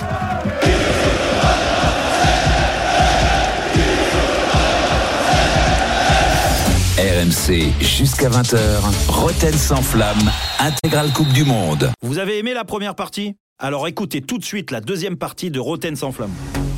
R M C jusqu'à vingt heures. Roten sans flamme. Intégrale Coupe du Monde. Vous avez aimé la première partie ? Alors écoutez tout de suite la deuxième partie de Roten sans flamme.